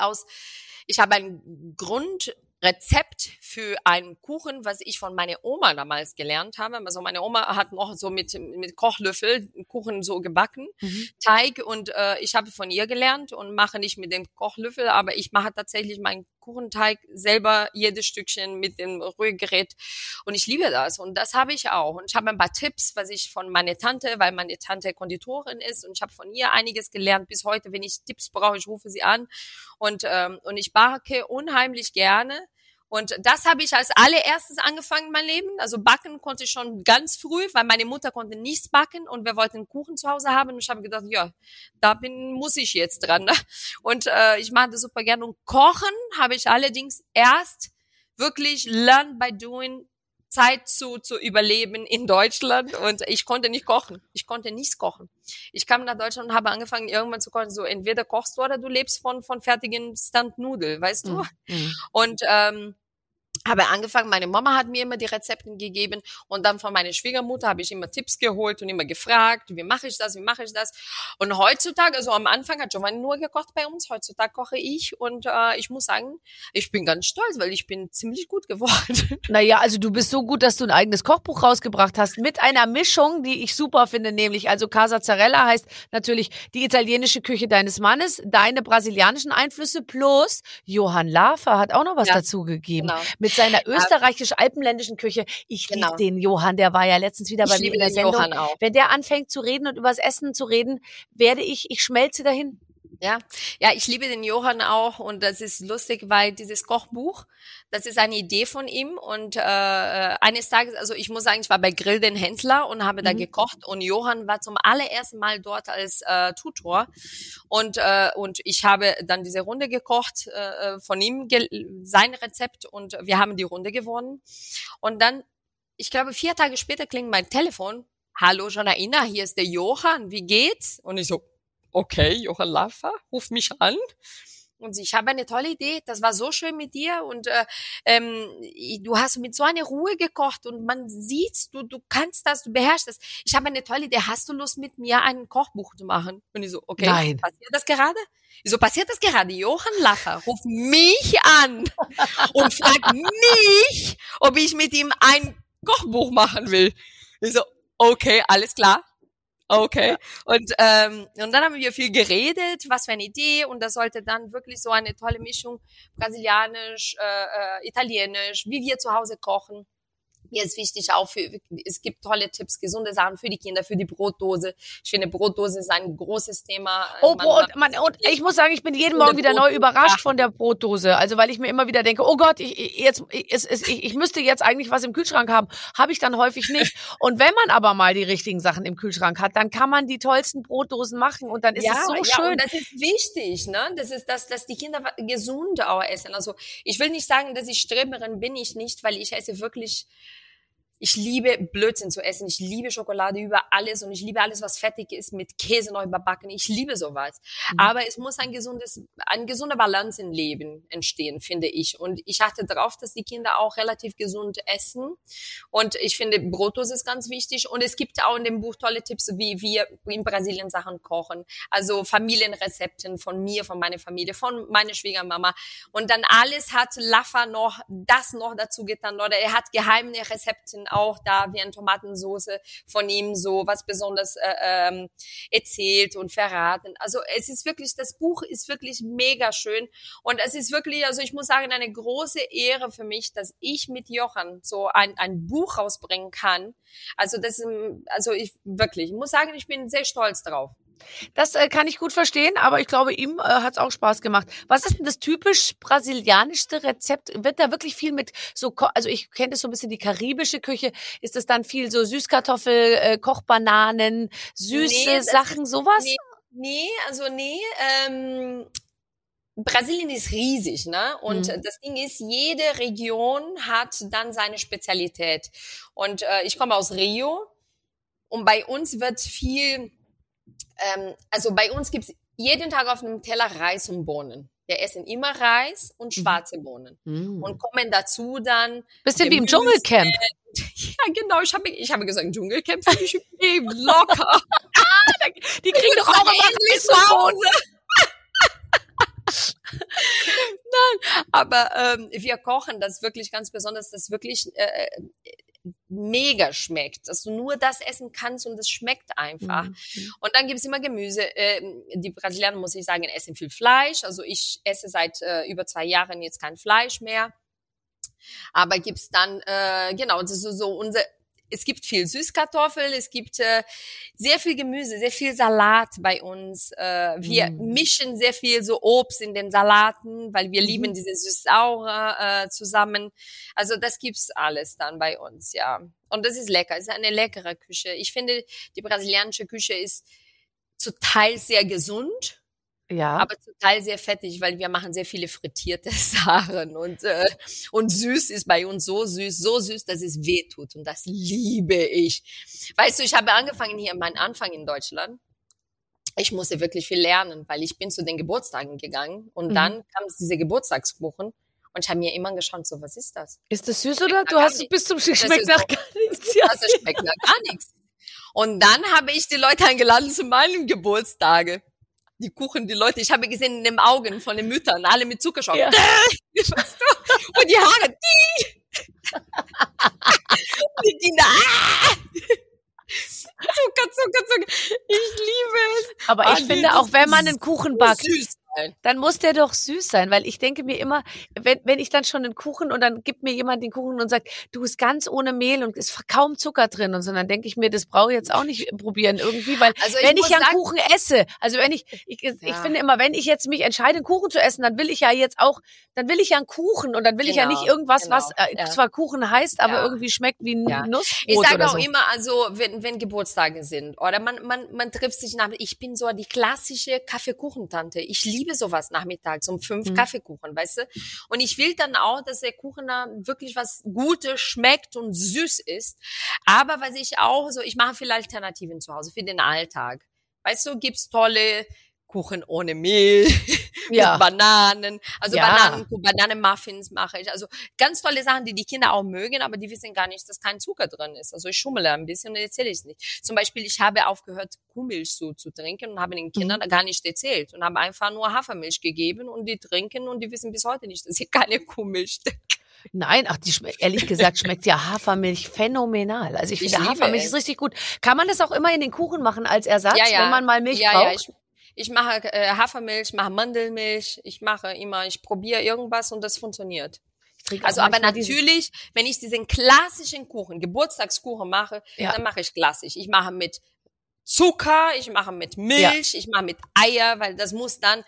habe ein Grundrezept für einen Kuchen, was ich von meiner Oma damals gelernt habe. Also meine Oma hat noch so mit Kochlöffel Kuchen so gebacken, Teig, und ich habe von ihr gelernt und mache nicht mit dem Kochlöffel, aber ich mache tatsächlich meinen Kuchenteig selber, jedes Stückchen mit dem Rührgerät, und ich liebe das, und das habe ich auch. Und ich habe ein paar Tipps, was ich von meiner Tante, weil meine Tante Konditorin ist, und ich habe von ihr einiges gelernt. Bis heute, wenn ich Tipps brauche, ich rufe sie an, und ich backe unheimlich gerne. Und das habe ich als allererstes angefangen in meinem Leben. Also backen konnte ich schon ganz früh, weil meine Mutter konnte nichts backen und wir wollten Kuchen zu Hause haben. Und ich habe gedacht, ja, muss ich jetzt dran. Ne? Und ich mache das super gerne. Und kochen habe ich allerdings erst wirklich learn by doing, Zeit zu überleben in Deutschland, und ich konnte nicht kochen. Ich konnte nichts kochen. Ich kam nach Deutschland und habe angefangen irgendwann zu kochen. So, entweder kochst du oder du lebst von fertigen Stand-Nudeln, weißt du? Und habe angefangen, meine Mama hat mir immer die Rezepten gegeben, und dann von meiner Schwiegermutter habe ich immer Tipps geholt und immer gefragt, wie mache ich das? Und heutzutage, also am Anfang hat Giovanni nur gekocht bei uns, heutzutage koche ich, und ich muss sagen, ich bin ganz stolz, weil ich bin ziemlich gut geworden. Naja, also du bist so gut, dass du ein eigenes Kochbuch rausgebracht hast, mit einer Mischung, die ich super finde, nämlich, also Casa Zarella heißt natürlich die italienische Küche deines Mannes, deine brasilianischen Einflüsse plus Johann Lafer hat auch noch was dazu gegeben. Genau. Mit seiner österreichisch-alpenländischen Küche. Ich liebe den Johann, der war ja letztens wieder bei mir in der Sendung. Johann auch. Wenn der anfängt zu reden und übers Essen zu reden, ich schmelze dahin. Ja, ich liebe den Johann auch, und das ist lustig, weil dieses Kochbuch, das ist eine Idee von ihm, und eines Tages, also ich muss sagen, ich war bei Grill den Hensler und habe da gekocht, und Johann war zum allerersten Mal dort als Tutor, und ich habe dann diese Runde gekocht von ihm, sein Rezept, und wir haben die Runde gewonnen, und dann, ich glaube 4 Tage später klingt mein Telefon. Hallo Janaina, hier ist der Johann, wie geht's? Und ich so, okay, Johann Lafer, ruf mich an. Und ich habe eine tolle Idee, das war so schön mit dir, und du hast mit so einer Ruhe gekocht, und man sieht, du kannst das, du beherrschst das. Ich habe eine tolle Idee, hast du Lust, mit mir ein Kochbuch zu machen? Und ich so, okay, Nein. Passiert das gerade? Johann Lafer ruft mich an und fragt mich, ob ich mit ihm ein Kochbuch machen will. Ich so, okay, alles klar. Okay. Und dann haben wir viel geredet, was für eine Idee, und das sollte dann wirklich so eine tolle Mischung brasilianisch, italienisch, wie wir zu Hause kochen. Mir ist wichtig auch es gibt tolle Tipps, gesunde Sachen für die Kinder, für die Brotdose. Ich finde, Brotdose ist ein großes Thema. Oh, und ich muss sagen, ich bin jeden Morgen wieder neu überrascht von der Brotdose. Also, weil ich mir immer wieder denke, oh Gott, ich müsste jetzt eigentlich was im Kühlschrank haben. Habe ich dann häufig nicht. Und wenn man aber mal die richtigen Sachen im Kühlschrank hat, dann kann man die tollsten Brotdosen machen, und dann ist es so schön. Und das ist wichtig, ne? Das ist, dass die Kinder gesund auch essen. Also, ich will nicht sagen, dass ich Streberin bin, ich nicht, weil ich esse wirklich. Ich liebe Blödsinn zu essen. Ich liebe Schokolade über alles, und ich liebe alles, was fettig ist, mit Käse noch überbacken. Ich liebe sowas. Aber es muss eine gesunde Balance im Leben entstehen, finde ich. Und ich achte darauf, dass die Kinder auch relativ gesund essen. Und ich finde, Brotdose ist ganz wichtig. Und es gibt auch in dem Buch tolle Tipps, wie wir in Brasilien Sachen kochen. Also Familienrezepten von mir, von meiner Familie, von meiner Schwiegermama. Und dann alles hat Lafer noch dazu getan, oder er hat geheime Rezepten auch da wie eine Tomatensauce von ihm so was Besonderes erzählt und verraten. Also es ist wirklich, das Buch ist wirklich mega schön und es ist wirklich, also ich muss sagen, eine große Ehre für mich, dass ich mit Jochen so ein Buch rausbringen kann. Also ich muss sagen, ich bin sehr stolz drauf. Das kann ich gut verstehen, aber ich glaube, ihm hat es auch Spaß gemacht. Was ist denn das typisch brasilianischste Rezept? Wird da wirklich viel mit also ich kenne das so ein bisschen die karibische Küche. Ist das dann viel so Süßkartoffel, Kochbananen, süße Sachen, sowas? Nee. Brasilien ist riesig, ne? Und das Ding ist, jede Region hat dann seine Spezialität. Und ich komme aus Rio und bei uns wird viel also bei uns gibt's jeden Tag auf einem Teller Reis und Bohnen. Wir essen immer Reis und schwarze Bohnen. Und kommen dazu dann... Bisschen wie im Dschungelcamp. Ja, genau. Ich habe gesagt, Dschungelcamp finde ich locker. Die kriegen doch auch immer Reis und Bohnen. Nein, aber wir kochen das wirklich ganz besonders, das wirklich mega schmeckt, dass du nur das essen kannst und es schmeckt einfach. Und dann gibt's immer Gemüse. Die Brasilianer, muss ich sagen, essen viel Fleisch. Also ich esse seit über 2 Jahren jetzt kein Fleisch mehr. Aber gibt's dann, das ist so es gibt viel Süßkartoffel, es gibt sehr viel Gemüse, sehr viel Salat bei uns. Wir mischen sehr viel so Obst in den Salaten, weil wir lieben diese süß-saure zusammen. Also das gibt's alles dann bei uns, ja. Und das ist lecker, es ist eine leckere Küche. Ich finde, die brasilianische Küche ist zum Teil sehr gesund. Ja. Aber zum Teil sehr fettig, weil wir machen sehr viele frittierte Sachen und süß ist bei uns so süß, dass es weh tut und das liebe ich. Weißt du, ich habe angefangen hier, meinen Anfang in Deutschland. Ich musste wirklich viel lernen, weil ich bin zu den Geburtstagen gegangen und dann kam diese Geburtstagskuchen und ich habe mir immer geschaut, so, was ist das? Ist das süß oder? Du hast bis zum schmeckt nach gar nichts. Ja. Das schmeckt nach gar nichts. Und dann habe ich die Leute eingeladen zu meinem Geburtstage. Die Kuchen, die Leute, ich habe gesehen in den Augen von den Müttern, alle mit Zuckerschock. Ja. Weißt du? Und die Haare, die Kinder, Zucker. Ich liebe es. Aber ich finde, auch wenn man einen Kuchen backt, süß. dann muss der doch süß sein, weil ich denke mir immer, wenn ich dann schon einen Kuchen und dann gibt mir jemand den Kuchen und sagt, du ist ganz ohne Mehl und ist kaum Zucker drin und so, dann denke ich mir, das brauche ich jetzt auch nicht probieren irgendwie, weil also wenn ich ja einen Kuchen esse, also wenn ich finde immer, wenn ich jetzt mich entscheide, einen Kuchen zu essen, dann will ich ja einen Kuchen und dann will ich ja nicht irgendwas, was zwar Kuchen heißt, aber irgendwie schmeckt wie ein Nussbrot. Ich sage auch immer, also wenn Geburtstage sind oder man trifft sich ich bin so die klassische Kaffeekuchentante. Ich liebe sowas nachmittags um 5 Kaffeekuchen, weißt du? Und ich will dann auch, dass der Kuchen da wirklich was Gutes schmeckt und süß ist. Aber was ich auch ich mache viele Alternativen zu Hause für den Alltag. Weißt du, gibt's tolle Kuchen ohne Mehl, mit Bananen, also Bananenmuffins mache ich. Also ganz tolle Sachen, die Kinder auch mögen, aber die wissen gar nicht, dass kein Zucker drin ist. Also ich schummele ein bisschen und erzähle ich es nicht. Zum Beispiel, ich habe aufgehört, Kuhmilch zu trinken und habe den Kindern gar nicht erzählt und habe einfach nur Hafermilch gegeben und die trinken und die wissen bis heute nicht, dass sie keine Kuhmilch trinken. Nein, ehrlich gesagt schmeckt ja Hafermilch phänomenal. Also ich finde Hafermilch ist richtig gut. Kann man das auch immer in den Kuchen machen als Ersatz, wenn man mal Milch braucht? Ja, ich mache Hafermilch, mache Mandelmilch, ich probiere irgendwas und das funktioniert. Also aber natürlich, wenn ich diesen klassischen Kuchen, Geburtstagskuchen mache, dann mache ich klassisch. Ich mache mit Zucker, ich mache mit Milch, ich mache mit Eier, weil das muss dann...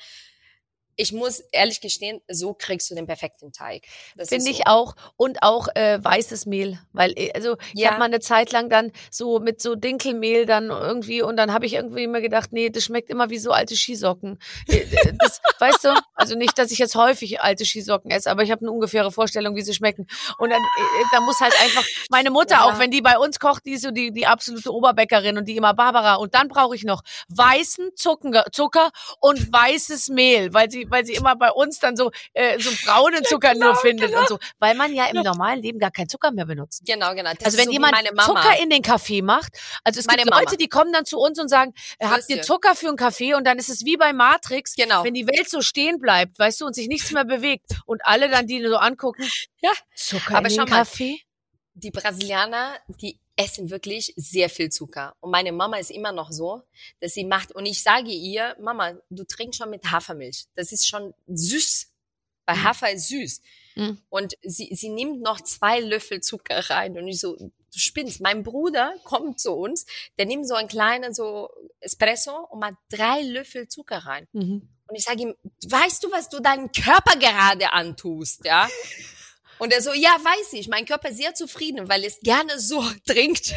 Ich muss ehrlich gestehen, so kriegst du den perfekten Teig. Finde ich auch. Und auch weißes Mehl. Weil, also ich habe mal eine Zeit lang dann so mit so Dinkelmehl dann irgendwie und dann habe ich irgendwie immer gedacht, nee, das schmeckt immer wie so alte Skisocken. Das, weißt du? Also nicht, dass ich jetzt häufig alte Skisocken esse, aber ich habe eine ungefähre Vorstellung, wie sie schmecken. Und dann da muss halt einfach meine Mutter auch, wenn die bei uns kocht, die ist so die absolute Oberbäckerin und die immer Barbara. Und dann brauche ich noch weißen Zucker und weißes Mehl, weil sie immer bei uns dann so braunen Zucker nur findet und so. Weil man ja im normalen Leben gar keinen Zucker mehr benutzt. Genau. Das also wenn so jemand Zucker in den Kaffee macht, also es gibt Leute, die kommen dann zu uns und sagen, habt ihr Zucker für einen Kaffee? Und dann ist es wie bei Matrix, wenn die Welt so stehen bleibt, weißt du, und sich nichts mehr bewegt. Und alle dann, die so angucken, Zucker in den Kaffee? die Brasilianer, die essen wirklich sehr viel Zucker. Und meine Mama ist immer noch so, dass sie macht, und ich sage ihr, Mama, du trinkst schon mit Hafermilch. Das ist schon süß, weil Hafer ist süß. Und sie nimmt noch 2 Löffel Zucker rein. Und ich so, du spinnst. Mein Bruder kommt zu uns, der nimmt so einen kleinen so Espresso und macht 3 Löffel Zucker rein. Und ich sage ihm, weißt du, was du deinem Körper gerade antust, ja? Und er so, ja, weiß ich, mein Körper ist sehr zufrieden, weil es gerne so trinkt.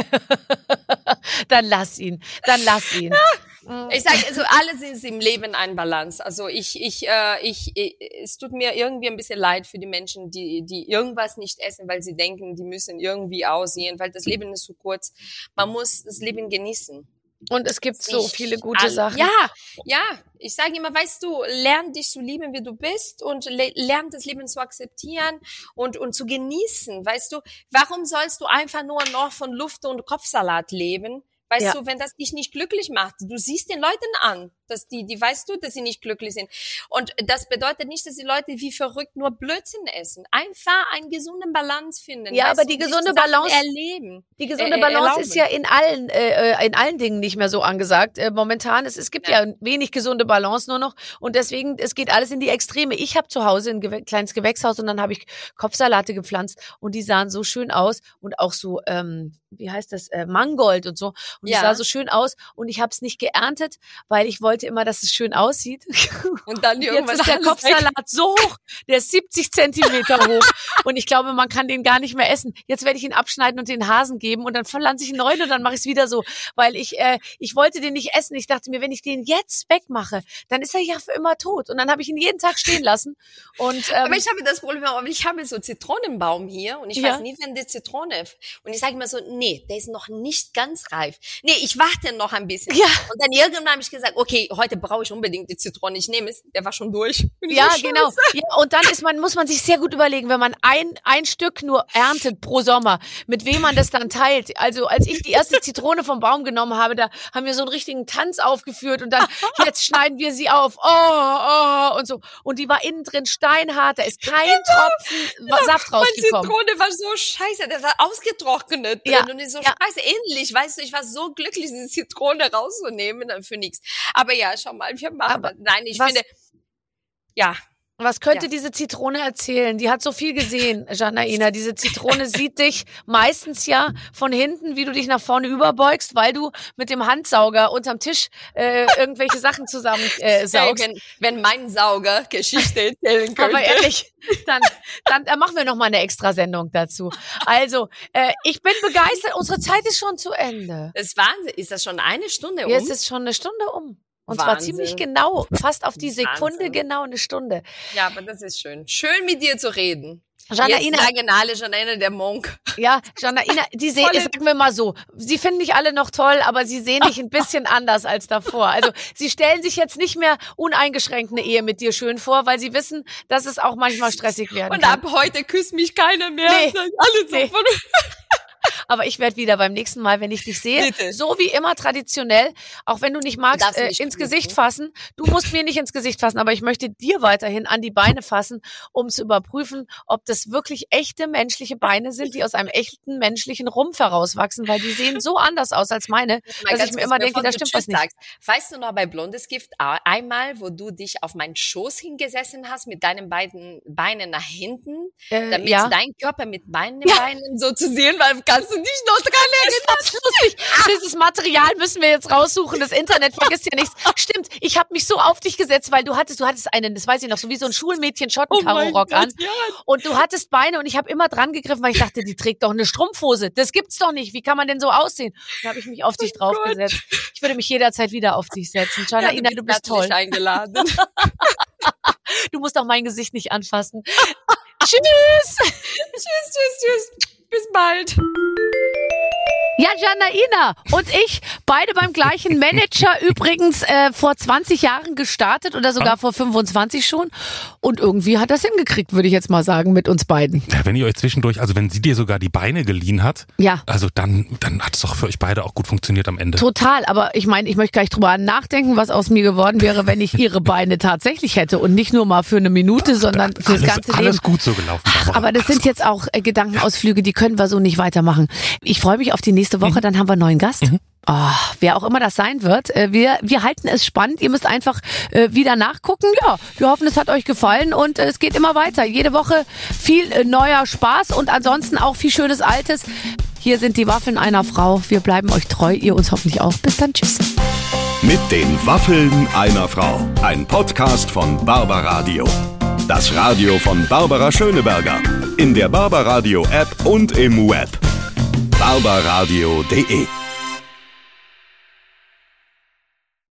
Dann lass ihn. Ich sage, also alles ist im Leben ein Balance. Also es tut mir irgendwie ein bisschen leid für die Menschen, die irgendwas nicht essen, weil sie denken, die müssen irgendwie aussehen, weil das Leben ist so kurz. Man muss das Leben genießen. Und es gibt so viele gute Sachen. Ja. Ich sage immer, weißt du, lern dich zu lieben, wie du bist und lern das Leben zu akzeptieren und zu genießen. Weißt du, warum sollst du einfach nur noch von Luft und Kopfsalat leben? Weißt du, wenn das dich nicht glücklich macht, du siehst den Leuten an, dass die weißt du, dass sie nicht glücklich sind. Und das bedeutet nicht, dass die Leute wie verrückt nur Blödsinn essen. Einfach einen gesunden Balance finden. Ja, aber die gesunde Balance erleben. Die gesunde Balance ist ja in allen Dingen nicht mehr so angesagt. Momentan, es gibt ja wenig gesunde Balance nur noch. Und deswegen, es geht alles in die Extreme. Ich habe zu Hause ein kleines Gewächshaus und dann habe ich Kopfsalate gepflanzt und die sahen so schön aus und auch so, wie heißt das, Mangold und so. Und es sah so schön aus und ich habe es nicht geerntet, weil ich wollte immer, dass es schön aussieht. Und dann jetzt ist der Kopfsalat so hoch, der ist 70 Zentimeter hoch und ich glaube, man kann den gar nicht mehr essen. Jetzt werde ich ihn abschneiden und den Hasen geben und dann pflanze ich einen neuen und dann mache ich es wieder so, weil ich wollte den nicht essen. Ich dachte mir, wenn ich den jetzt wegmache, dann ist er ja für immer tot. Und dann habe ich ihn jeden Tag stehen lassen. Und aber ich habe das Problem, ich habe so Zitronenbaum hier und ich weiß nie, wenn die Zitrone, und ich sage immer so, nee, der ist noch nicht ganz reif. Nee, ich warte noch ein bisschen. Ja. Und dann irgendwann habe ich gesagt, okay, heute brauche ich unbedingt die Zitrone. Ich nehme es. Der war schon durch. Ja, so genau. Ja, und dann muss man sich sehr gut überlegen, wenn man ein Stück nur erntet pro Sommer, mit wem man das dann teilt. Also als ich die erste Zitrone vom Baum genommen habe, da haben wir so einen richtigen Tanz aufgeführt und dann, jetzt schneiden wir sie auf. Oh, und so. Und die war innen drin steinhart, da ist kein Tropfen Saft rausgekommen. Meine Zitrone war so scheiße, der war ausgetrocknet drin und ist so scheiße. Ähnlich, weißt du, ich war so glücklich, diese Zitrone rauszunehmen, dann für nichts. Aber ja, schau mal, wir machen das. Nein, ich finde, was könnte diese Zitrone erzählen? Die hat so viel gesehen, Janaina. Diese Zitrone sieht dich meistens ja von hinten, wie du dich nach vorne überbeugst, weil du mit dem Handsauger unterm Tisch irgendwelche Sachen zusammen saugst. Wenn mein Sauger Geschichte erzählen könnte. Aber ehrlich, dann machen wir noch mal eine Extrasendung dazu. Also, ich bin begeistert. Unsere Zeit ist schon zu Ende. Das ist Wahnsinn. Ist das schon eine Stunde um? Ja, es ist schon eine Stunde um. Und zwar ziemlich genau, fast auf die Sekunde genau eine Stunde. Ja, aber das ist schön. Schön mit dir zu reden. Janaina, Janaina der Monk. Ja, Janaina, sagen wir mal so, sie finden dich alle noch toll, aber sie sehen dich ein bisschen anders als davor. Also sie stellen sich jetzt nicht mehr uneingeschränkt eine Ehe mit dir schön vor, weil sie wissen, dass es auch manchmal stressig werden kann. Und ab heute küsst mich keiner mehr. Nee. Aber ich werde wieder beim nächsten Mal, wenn ich dich sehe, so wie immer traditionell, auch wenn du nicht magst, ins Gesicht fassen. Du musst mir nicht ins Gesicht fassen, aber ich möchte dir weiterhin an die Beine fassen, um zu überprüfen, ob das wirklich echte menschliche Beine sind, die aus einem echten menschlichen Rumpf herauswachsen, weil die sehen so anders aus als meine, dass ich mir immer denke, da stimmt was nicht. Weißt du noch bei Blondes Gift einmal, wo du dich auf meinen Schoß hingesessen hast mit deinen beiden Beinen nach hinten, damit dein Körper mit meinen Beinen so zu sehen war? Kannst du dich noch dran erinnern? Das ist lustig. Dieses Material müssen wir jetzt raussuchen. Das Internet vergisst ja nichts. Stimmt, ich habe mich so auf dich gesetzt, weil du hattest einen, das weiß ich noch, so wie so ein Schulmädchen Schottenkaro-Rock an. Ja. Und du hattest Beine und ich habe immer dran gegriffen, weil ich dachte, die trägt doch eine Strumpfhose. Das gibt's doch nicht. Wie kann man denn so aussehen? Da habe ich mich auf dich draufgesetzt. Ich würde mich jederzeit wieder auf dich setzen. Janaina, du bist toll. Eingeladen. Du musst auch mein Gesicht nicht anfassen. Tschüss. Tschüss. Bis bald. Ja, Janaina und ich, beide beim gleichen Manager, übrigens vor 20 Jahren gestartet oder sogar vor 25 schon. Und irgendwie hat das hingekriegt, würde ich jetzt mal sagen, mit uns beiden. Ja, wenn ihr euch zwischendurch, also wenn sie dir sogar die Beine geliehen hat, ja, also dann hat es doch für euch beide auch gut funktioniert am Ende. Total, aber ich meine, ich möchte gar nicht drüber nachdenken, was aus mir geworden wäre, wenn ich ihre Beine tatsächlich hätte und nicht nur mal für eine Minute, sondern für das ganze Leben. Alles gut so gelaufen. Aber das sind jetzt auch Gedankenausflüge, die können wir so nicht weitermachen. Ich freue mich auf die nächste Woche, dann haben wir einen neuen Gast. Oh, wer auch immer das sein wird. Wir halten es spannend. Ihr müsst einfach wieder nachgucken. Ja, wir hoffen, es hat euch gefallen und es geht immer weiter. Jede Woche viel neuer Spaß und ansonsten auch viel schönes Altes. Hier sind die Waffeln einer Frau. Wir bleiben euch treu, ihr uns hoffentlich auch. Bis dann, tschüss. Mit den Waffeln einer Frau. Ein Podcast von Barbaradio. Das Radio von Barbara Schöneberger. In der Barbaradio App und im Web. barbaradio.de